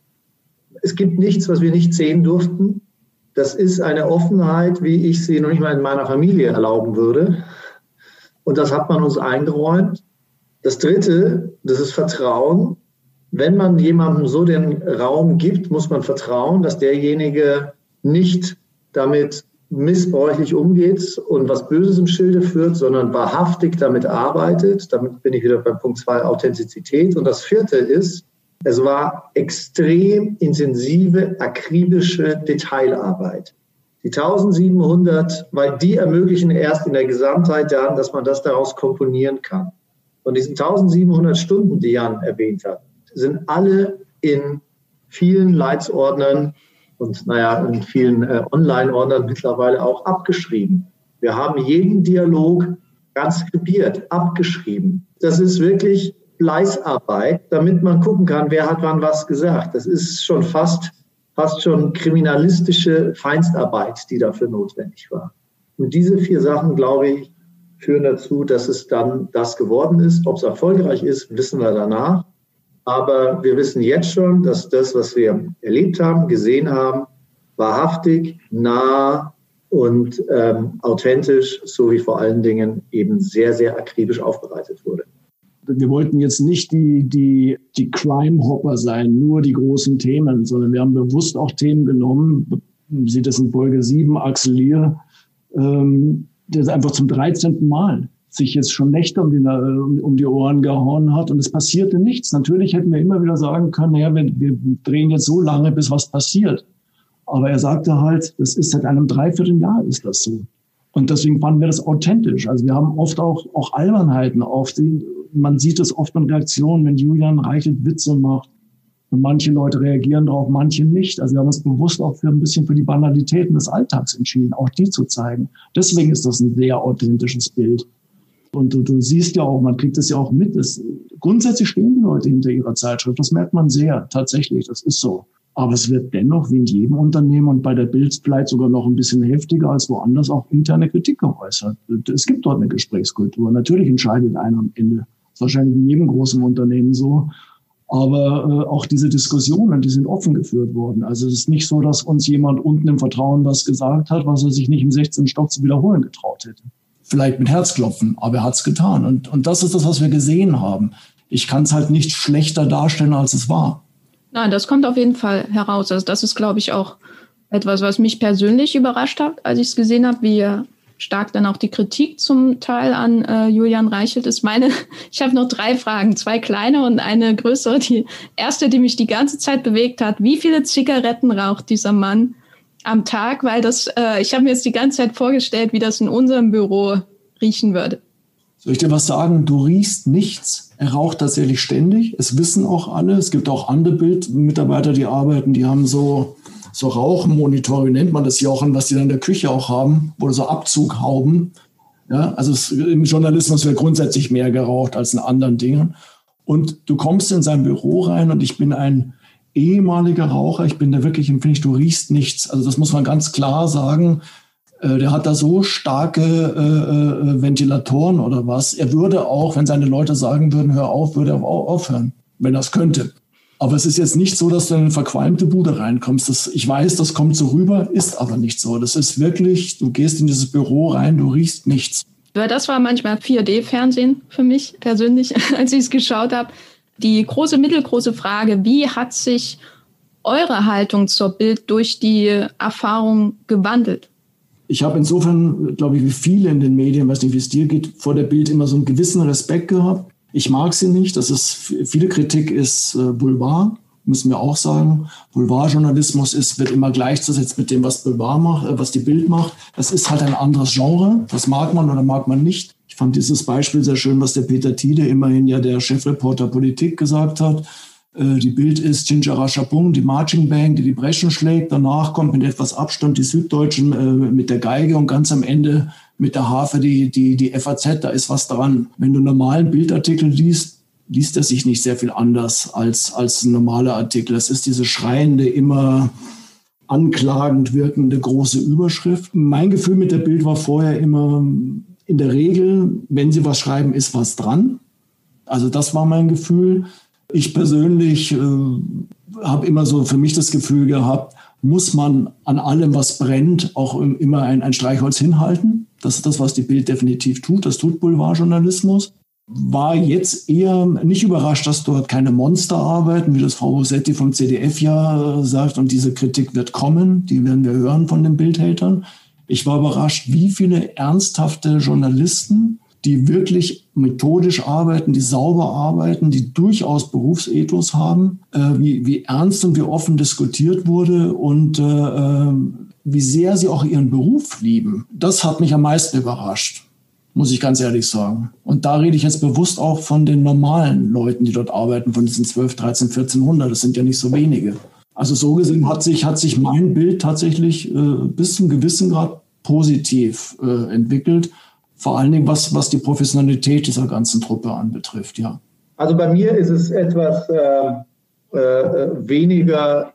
Es gibt nichts, was wir nicht sehen durften. Das ist eine Offenheit, wie ich sie noch nicht mal in meiner Familie erlauben würde. Und das hat man uns eingeräumt. Das Dritte, das ist Vertrauen. Wenn man jemandem so den Raum gibt, muss man vertrauen, dass derjenige nicht damit missbräuchlich umgeht und was Böses im Schilde führt, sondern wahrhaftig damit arbeitet. Damit bin ich wieder beim Punkt zwei, Authentizität. Und das Vierte ist, es war extrem intensive, akribische Detailarbeit. Die eintausendsiebenhundert, weil die ermöglichen erst in der Gesamtheit dann, dass man das daraus komponieren kann. Und diesen eintausendsiebenhundert Stunden, die Jan erwähnt hat, sind alle in vielen Leitsordnern und naja, in vielen äh, Online-Ordnern mittlerweile auch abgeschrieben. Wir haben jeden Dialog transkribiert, abgeschrieben. Das ist wirklich Fleißarbeit, damit man gucken kann, wer hat wann was gesagt. Das ist schon fast, fast schon kriminalistische Feinstarbeit, die dafür notwendig war. Und diese vier Sachen, glaube ich, führen dazu, dass es dann das geworden ist. Ob es erfolgreich ist, wissen wir danach. Aber wir wissen jetzt schon, dass das, was wir erlebt haben, gesehen haben, wahrhaftig, nah und ähm, authentisch sowie vor allen Dingen eben sehr, sehr akribisch aufbereitet wurde. Wir wollten jetzt nicht die, die, die Crime-Hopper sein, nur die großen Themen, sondern wir haben bewusst auch Themen genommen, sieht das in Folge sieben, Axel Lier, ähm, der einfach zum dreizehnten Mal sich jetzt schon Nächte um die, um die Ohren gehauen hat und es passierte nichts. Natürlich hätten wir immer wieder sagen können, naja, wir, wir drehen jetzt so lange, bis was passiert. Aber er sagte halt, das ist seit einem Dreivierteljahr ist das so. Und deswegen fanden wir das authentisch. Also wir haben oft auch, auch Albernheiten auf den, man sieht es oft in Reaktionen, wenn Julian Reichelt Witze macht. Und manche Leute reagieren darauf, manche nicht. Also wir haben uns bewusst auch für ein bisschen für die Banalitäten des Alltags entschieden, auch die zu zeigen. Deswegen ist das ein sehr authentisches Bild. Und du, du siehst ja auch, man kriegt das ja auch mit. Das, grundsätzlich stehen die Leute hinter ihrer Zeitschrift. Das merkt man sehr, tatsächlich. Das ist so. Aber es wird dennoch, wie in jedem Unternehmen und bei der Bild vielleicht sogar noch ein bisschen heftiger als woanders, auch interne Kritik geäußert. Es gibt dort eine Gesprächskultur. Natürlich entscheidet einer am Ende. Das ist wahrscheinlich in jedem großen Unternehmen so. Aber äh, auch diese Diskussionen, die sind offen geführt worden. Also es ist nicht so, dass uns jemand unten im Vertrauen was gesagt hat, was er sich nicht im sechzehnten Stock zu wiederholen getraut hätte. Vielleicht mit Herzklopfen, aber er hat's getan. Und, und das ist das, was wir gesehen haben. Ich kann es halt nicht schlechter darstellen, als es war. Nein, das kommt auf jeden Fall heraus. Also das ist, glaube ich, auch etwas, was mich persönlich überrascht hat, als ich es gesehen habe, wie stark dann auch die Kritik zum Teil an äh, Julian Reichelt ist. Meine, ich habe noch drei Fragen, zwei kleine und eine größere. Die erste, die mich die ganze Zeit bewegt hat: Wie viele Zigaretten raucht dieser Mann am Tag? Weil das, äh, ich habe mir jetzt die ganze Zeit vorgestellt, wie das in unserem Büro riechen würde. Soll ich dir was sagen? Du riechst nichts. Er raucht tatsächlich ständig. Es wissen auch alle. Es gibt auch andere Bildmitarbeiter, die arbeiten, die haben so, so Rauchmonitore, wie nennt man das, Jochen, was die dann in der Küche auch haben, oder so Abzughauben. Ja, also es, im Journalismus wird grundsätzlich mehr geraucht als in anderen Dingen. Und du kommst in sein Büro rein und ich bin ein ehemaliger Raucher. Ich bin da wirklich empfindlich, du riechst nichts. Also das muss man ganz klar sagen. Der hat da so starke äh, Ventilatoren oder was. Er würde auch, wenn seine Leute sagen würden, hör auf, würde er auch aufhören, wenn er es könnte. Aber es ist jetzt nicht so, dass du in eine verqualmte Bude reinkommst. Das, ich weiß, das kommt so rüber, ist aber nicht so. Das ist wirklich, du gehst in dieses Büro rein, du riechst nichts. Das war manchmal vier D Fernsehen für mich persönlich, als ich es geschaut habe. Die große, mittelgroße Frage: Wie hat sich eure Haltung zur Bild durch die Erfahrung gewandelt? Ich habe insofern, glaube ich, wie viele in den Medien, weiß nicht, wie es dir geht, vor der Bild immer so einen gewissen Respekt gehabt. Ich mag sie nicht. Das ist, viele Kritik ist äh, Boulevard, müssen wir auch sagen. Boulevardjournalismus ist, wird immer gleichzusetzen mit dem, was Boulevard macht, äh, was die Bild macht. Das ist halt ein anderes Genre. Das mag man oder mag man nicht. Ich fand dieses Beispiel sehr schön, was der Peter Tiede, immerhin ja der Chefreporter Politik, gesagt hat. Die Bild ist Chinchara Chapung, die Marching Band, die die Breschen schlägt. Danach kommt mit etwas Abstand die Süddeutschen äh, mit der Geige und ganz am Ende mit der Harfe die, die, die F A Z. Da ist was dran. Wenn du einen normalen Bildartikel liest, liest er sich nicht sehr viel anders als, als ein normaler Artikel. Es ist diese schreiende, immer anklagend wirkende große Überschrift. Mein Gefühl mit der Bild war vorher immer, in der Regel, wenn sie was schreiben, ist was dran. Also das war mein Gefühl. Ich persönlich äh, habe immer so für mich das Gefühl gehabt, muss man an allem, was brennt, auch immer ein, ein Streichholz hinhalten. Das ist das, was die Bild definitiv tut. Das tut Boulevardjournalismus. War jetzt eher nicht überrascht, dass dort keine Monster arbeiten, wie das Frau Rossetti vom C D F ja sagt. Und diese Kritik wird kommen, die werden wir hören von den Bildhatern. Ich war überrascht, wie viele ernsthafte Journalisten, die wirklich methodisch arbeiten, die sauber arbeiten, die durchaus Berufsethos haben, äh, wie, wie ernst und wie offen diskutiert wurde und äh, wie sehr sie auch ihren Beruf lieben. Das hat mich am meisten überrascht, muss ich ganz ehrlich sagen. Und da rede ich jetzt bewusst auch von den normalen Leuten, die dort arbeiten, von diesen zwölf, dreizehn, vierzehnhundert. Das sind ja nicht so wenige. Also so gesehen hat sich, hat sich mein Bild tatsächlich äh, bis zum gewissen Grad positiv äh, entwickelt. Vor allen Dingen, was, was die Professionalität dieser ganzen Truppe anbetrifft, ja. Also bei mir ist es etwas äh, äh, weniger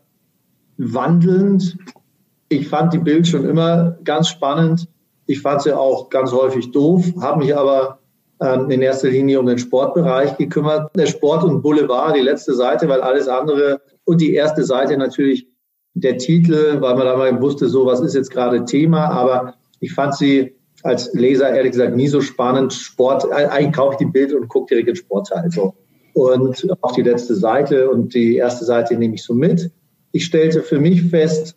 wandelnd. Ich fand die Bild schon immer ganz spannend. Ich fand sie auch ganz häufig doof, habe mich aber ähm, in erster Linie um den Sportbereich gekümmert. Der Sport und Boulevard, die letzte Seite, weil alles andere und die erste Seite natürlich der Titel, weil man da mal wusste, so was ist jetzt gerade Thema. Aber ich fand sie als Leser ehrlich gesagt nie so spannend. Sport, eigentlich kaufe ich die Bild und gucke direkt den Sportteil. So. Und auf die letzte Seite und die erste Seite nehme ich so mit. Ich stellte für mich fest,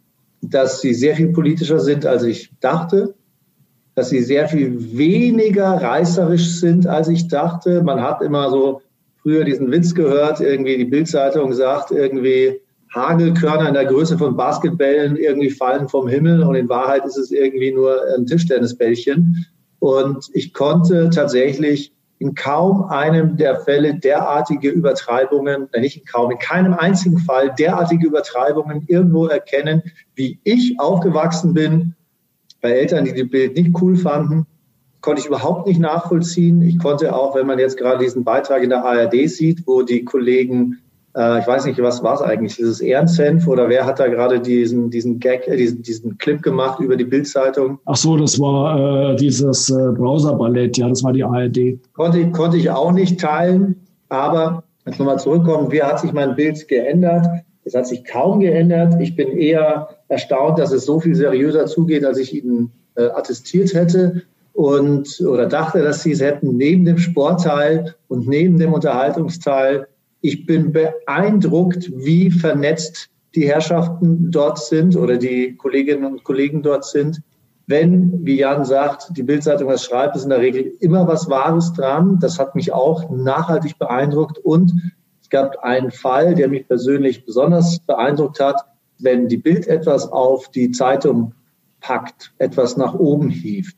dass sie sehr viel politischer sind, als ich dachte. Dass sie sehr viel weniger reißerisch sind, als ich dachte. Man hat immer so früher diesen Witz gehört, irgendwie die Bild-Zeitung sagt, irgendwie Hagelkörner in der Größe von Basketballen irgendwie fallen vom Himmel und in Wahrheit ist es irgendwie nur ein Tischtennisbällchen. Und ich konnte tatsächlich in kaum einem der Fälle derartige Übertreibungen, nicht in kaum, in keinem einzigen Fall derartige Übertreibungen irgendwo erkennen, wie ich aufgewachsen bin, bei Eltern, die die Bild nicht cool fanden, konnte ich überhaupt nicht nachvollziehen. Ich konnte auch, wenn man jetzt gerade diesen Beitrag in der A R D sieht, wo die Kollegen ich weiß nicht, was war es eigentlich, dieses Ehrensenf oder wer hat da gerade diesen, diesen Gag, äh, diesen, diesen Clip gemacht über die Bild-Zeitung? Ach so, das war äh, dieses äh, Browser-Ballett, ja, das war die A R D. Konnte, konnte ich auch nicht teilen, aber jetzt nochmal zurückkommen, wie hat sich mein Bild geändert? Es hat sich kaum geändert. Ich bin eher erstaunt, dass es so viel seriöser zugeht, als ich Ihnen äh, attestiert hätte und oder dachte, dass Sie es hätten, neben dem Sportteil und neben dem Unterhaltungsteil. Ich bin beeindruckt, wie vernetzt die Herrschaften dort sind oder die Kolleginnen und Kollegen dort sind. Wenn, wie Jan sagt, die Bild-Zeitung was schreibt, ist in der Regel immer was Wahres dran. Das hat mich auch nachhaltig beeindruckt. Und es gab einen Fall, der mich persönlich besonders beeindruckt hat. Wenn die Bild etwas auf die Zeitung packt, etwas nach oben hieft,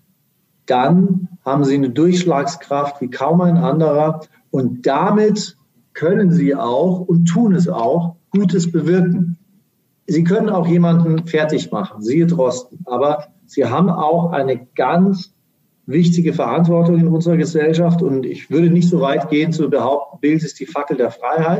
dann haben sie eine Durchschlagskraft wie kaum ein anderer. Und damit können sie auch und tun es auch, Gutes bewirken. Sie können auch jemanden fertig machen, siehe Drosten, aber sie haben auch eine ganz wichtige Verantwortung in unserer Gesellschaft und ich würde nicht so weit gehen zu behaupten, Bild ist die Fackel der Freiheit,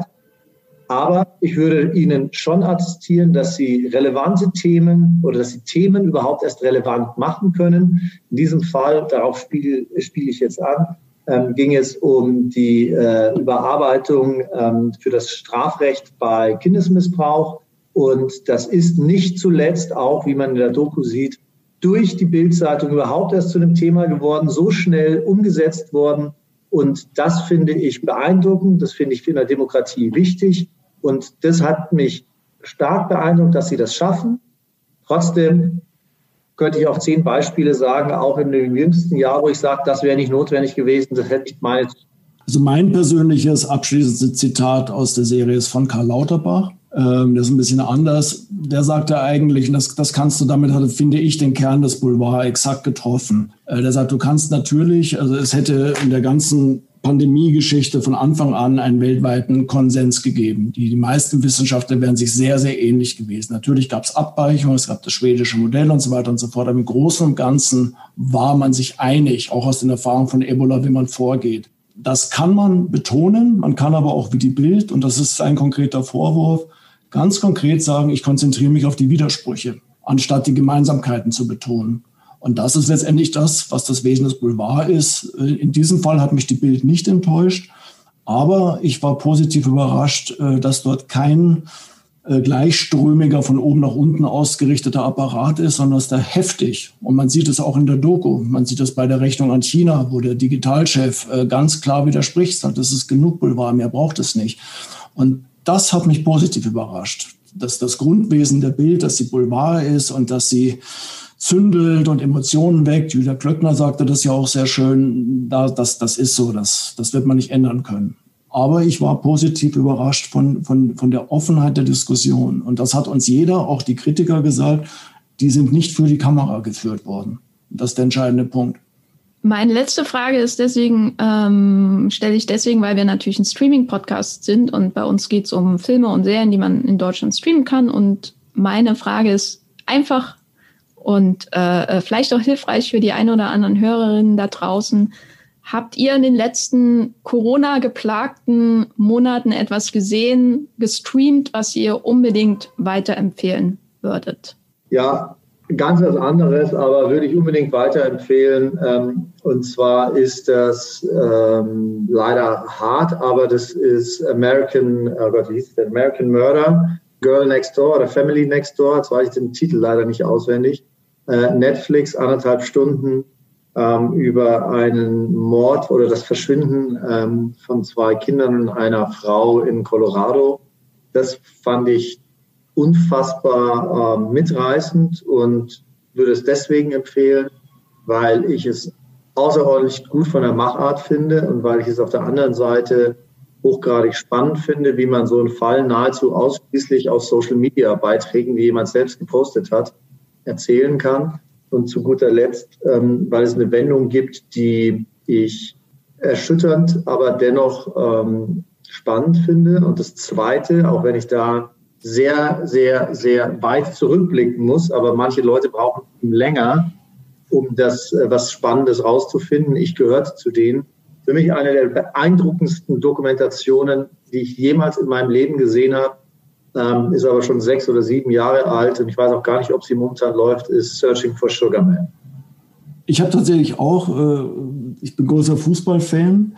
aber ich würde Ihnen schon attestieren, dass Sie relevante Themen oder dass Sie Themen überhaupt erst relevant machen können. In diesem Fall, darauf spiele, spiele ich jetzt an, Ähm, ging es um die äh, Überarbeitung ähm, für das Strafrecht bei Kindesmissbrauch. Und das ist nicht zuletzt auch, wie man in der Doku sieht, durch die Bild-Zeitung überhaupt erst zu einem Thema geworden, so schnell umgesetzt worden. Und das finde ich beeindruckend, das finde ich für eine Demokratie wichtig. Und das hat mich stark beeindruckt, dass sie das schaffen. Trotzdem könnte ich auf zehn Beispiele sagen, auch in dem jüngsten Jahr, wo ich sage, das wäre nicht notwendig gewesen, das hätte ich meine. Also mein persönliches abschließendes Zitat aus der Serie ist von Karl Lauterbach. Ähm, das ist ein bisschen anders. Der sagte eigentlich, und das, das kannst du damit, finde ich, den Kern des Boulevard exakt getroffen. Äh, der sagt, du kannst natürlich, also es hätte in der ganzen Pandemiegeschichte von Anfang an einen weltweiten Konsens gegeben. Die, die meisten Wissenschaftler wären sich sehr, sehr ähnlich gewesen. Natürlich gab es Abweichungen, es gab das schwedische Modell und so weiter und so fort. Aber im Großen und Ganzen war man sich einig, auch aus den Erfahrungen von Ebola, wie man vorgeht. Das kann man betonen, man kann aber auch wie die Bild, und das ist ein konkreter Vorwurf, ganz konkret sagen, ich konzentriere mich auf die Widersprüche, anstatt die Gemeinsamkeiten zu betonen. Und das ist letztendlich das, was das Wesen des Boulevard ist. In diesem Fall hat mich die Bild nicht enttäuscht, aber ich war positiv überrascht, dass dort kein gleichströmiger, von oben nach unten ausgerichteter Apparat ist, sondern dass da heftig, und man sieht es auch in der Doku, man sieht es bei der Rechnung an China, wo der Digitalchef ganz klar widerspricht, sagt, das ist genug Boulevard, mehr braucht es nicht. Und das hat mich positiv überrascht, dass das Grundwesen der Bild, dass sie Boulevard ist und dass sie zündelt und Emotionen weckt. Julia Klöckner sagte das ja auch sehr schön. Da, das, das ist so, das, das wird man nicht ändern können. Aber ich war positiv überrascht von, von, von der Offenheit der Diskussion. Und das hat uns jeder, auch die Kritiker, gesagt, die sind nicht für die Kamera geführt worden. Das ist der entscheidende Punkt. Meine letzte Frage ist deswegen, ähm, stelle ich deswegen, weil wir natürlich ein Streaming-Podcast sind und bei uns geht es um Filme und Serien, die man in Deutschland streamen kann. Und meine Frage ist einfach und äh, vielleicht auch hilfreich für die ein oder anderen Hörerinnen da draußen. Habt ihr in den letzten Corona-geplagten Monaten etwas gesehen, gestreamt, was ihr unbedingt weiterempfehlen würdet? Ja, ganz was anderes, aber würde ich unbedingt weiterempfehlen. Ähm, und zwar ist das ähm, leider hart, aber das ist American, oh Gott, wie hieß das? American Murder, Girl Next Door oder Family Next Door. Jetzt weiß ich den Titel leider nicht auswendig. Äh, Netflix, anderthalb Stunden ähm, über einen Mord oder das Verschwinden ähm, von zwei Kindern und einer Frau in Colorado. Das fand ich unfassbar äh, mitreißend und würde es deswegen empfehlen, weil ich es außerordentlich gut von der Machart finde und weil ich es auf der anderen Seite hochgradig spannend finde, wie man so einen Fall nahezu ausschließlich aus Social-Media-Beiträgen, die jemand selbst gepostet hat, erzählen kann. Und zu guter Letzt, ähm, weil es eine Wendung gibt, die ich erschütternd, aber dennoch ähm, spannend finde. Und das Zweite, auch wenn ich da sehr, sehr, sehr weit zurückblicken muss, aber manche Leute brauchen länger, um das, was Spannendes rauszufinden. Ich gehörte zu denen. Für mich eine der beeindruckendsten Dokumentationen, die ich jemals in meinem Leben gesehen habe, ähm, ist aber schon sechs oder sieben Jahre alt und ich weiß auch gar nicht, ob sie momentan läuft, ist Searching for Sugar Man. Ich habe tatsächlich auch, äh, ich bin großer Fußballfan,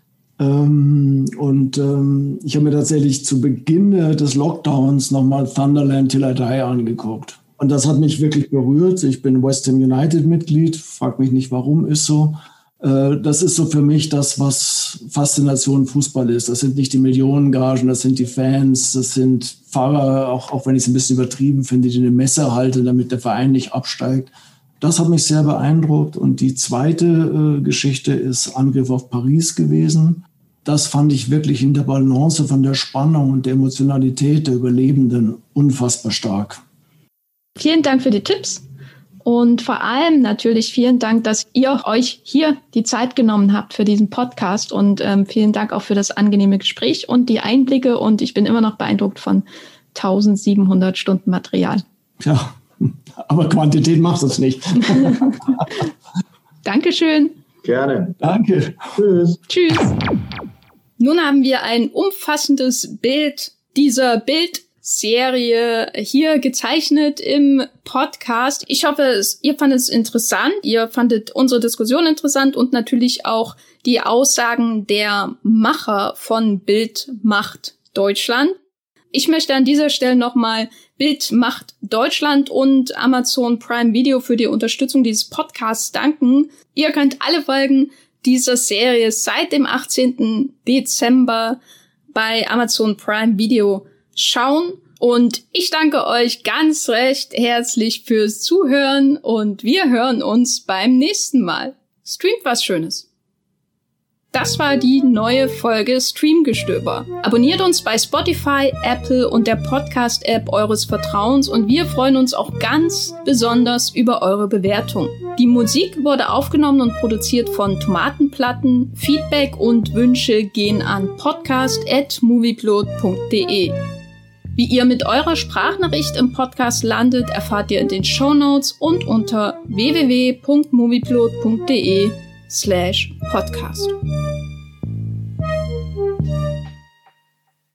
ähm, und ähm, ich habe mir tatsächlich zu Beginn des Lockdowns nochmal Thunderland Till I Die angeguckt. Und das hat mich wirklich berührt. Ich bin West Ham United-Mitglied, frag mich nicht, warum, ist so. Das ist so für mich das, was Faszination Fußball ist. Das sind nicht die Millionengagen, das sind die Fans, das sind Fahrer, auch, auch wenn ich es ein bisschen übertrieben finde, die eine Messe halten, damit der Verein nicht absteigt. Das hat mich sehr beeindruckt. Und die zweite äh, Geschichte ist Angriff auf Paris gewesen. Das fand ich wirklich in der Balance von der Spannung und der Emotionalität der Überlebenden unfassbar stark. Vielen Dank für die Tipps. Und vor allem natürlich vielen Dank, dass ihr euch hier die Zeit genommen habt für diesen Podcast und ähm, vielen Dank auch für das angenehme Gespräch und die Einblicke. Und ich bin immer noch beeindruckt von tausendsiebenhundert Stunden Material. Ja, aber Quantität macht es nicht. Dankeschön. Gerne. Danke. Tschüss. Tschüss. Nun haben wir ein umfassendes Bild dieser Bild Serie hier gezeichnet im Podcast. Ich hoffe, ihr fandet es interessant, ihr fandet unsere Diskussion interessant und natürlich auch die Aussagen der Macher von Bild macht Deutschland. Ich möchte an dieser Stelle nochmal Bild macht Deutschland und Amazon Prime Video für die Unterstützung dieses Podcasts danken. Ihr könnt alle Folgen dieser Serie seit dem achtzehnten Dezember bei Amazon Prime Video schauen. Und ich danke euch ganz recht herzlich fürs Zuhören und wir hören uns beim nächsten Mal. Streamt was Schönes. Das war die neue Folge Streamgestöber. Abonniert uns bei Spotify, Apple und der Podcast-App eures Vertrauens und wir freuen uns auch ganz besonders über eure Bewertung. Die Musik wurde aufgenommen und produziert von Tomatenplatten. Feedback und Wünsche gehen an podcast at movieplot punkt de. Wie ihr mit eurer Sprachnachricht im Podcast landet, erfahrt ihr in den Shownotes und unter w w w punkt movieplot punkt de slash podcast.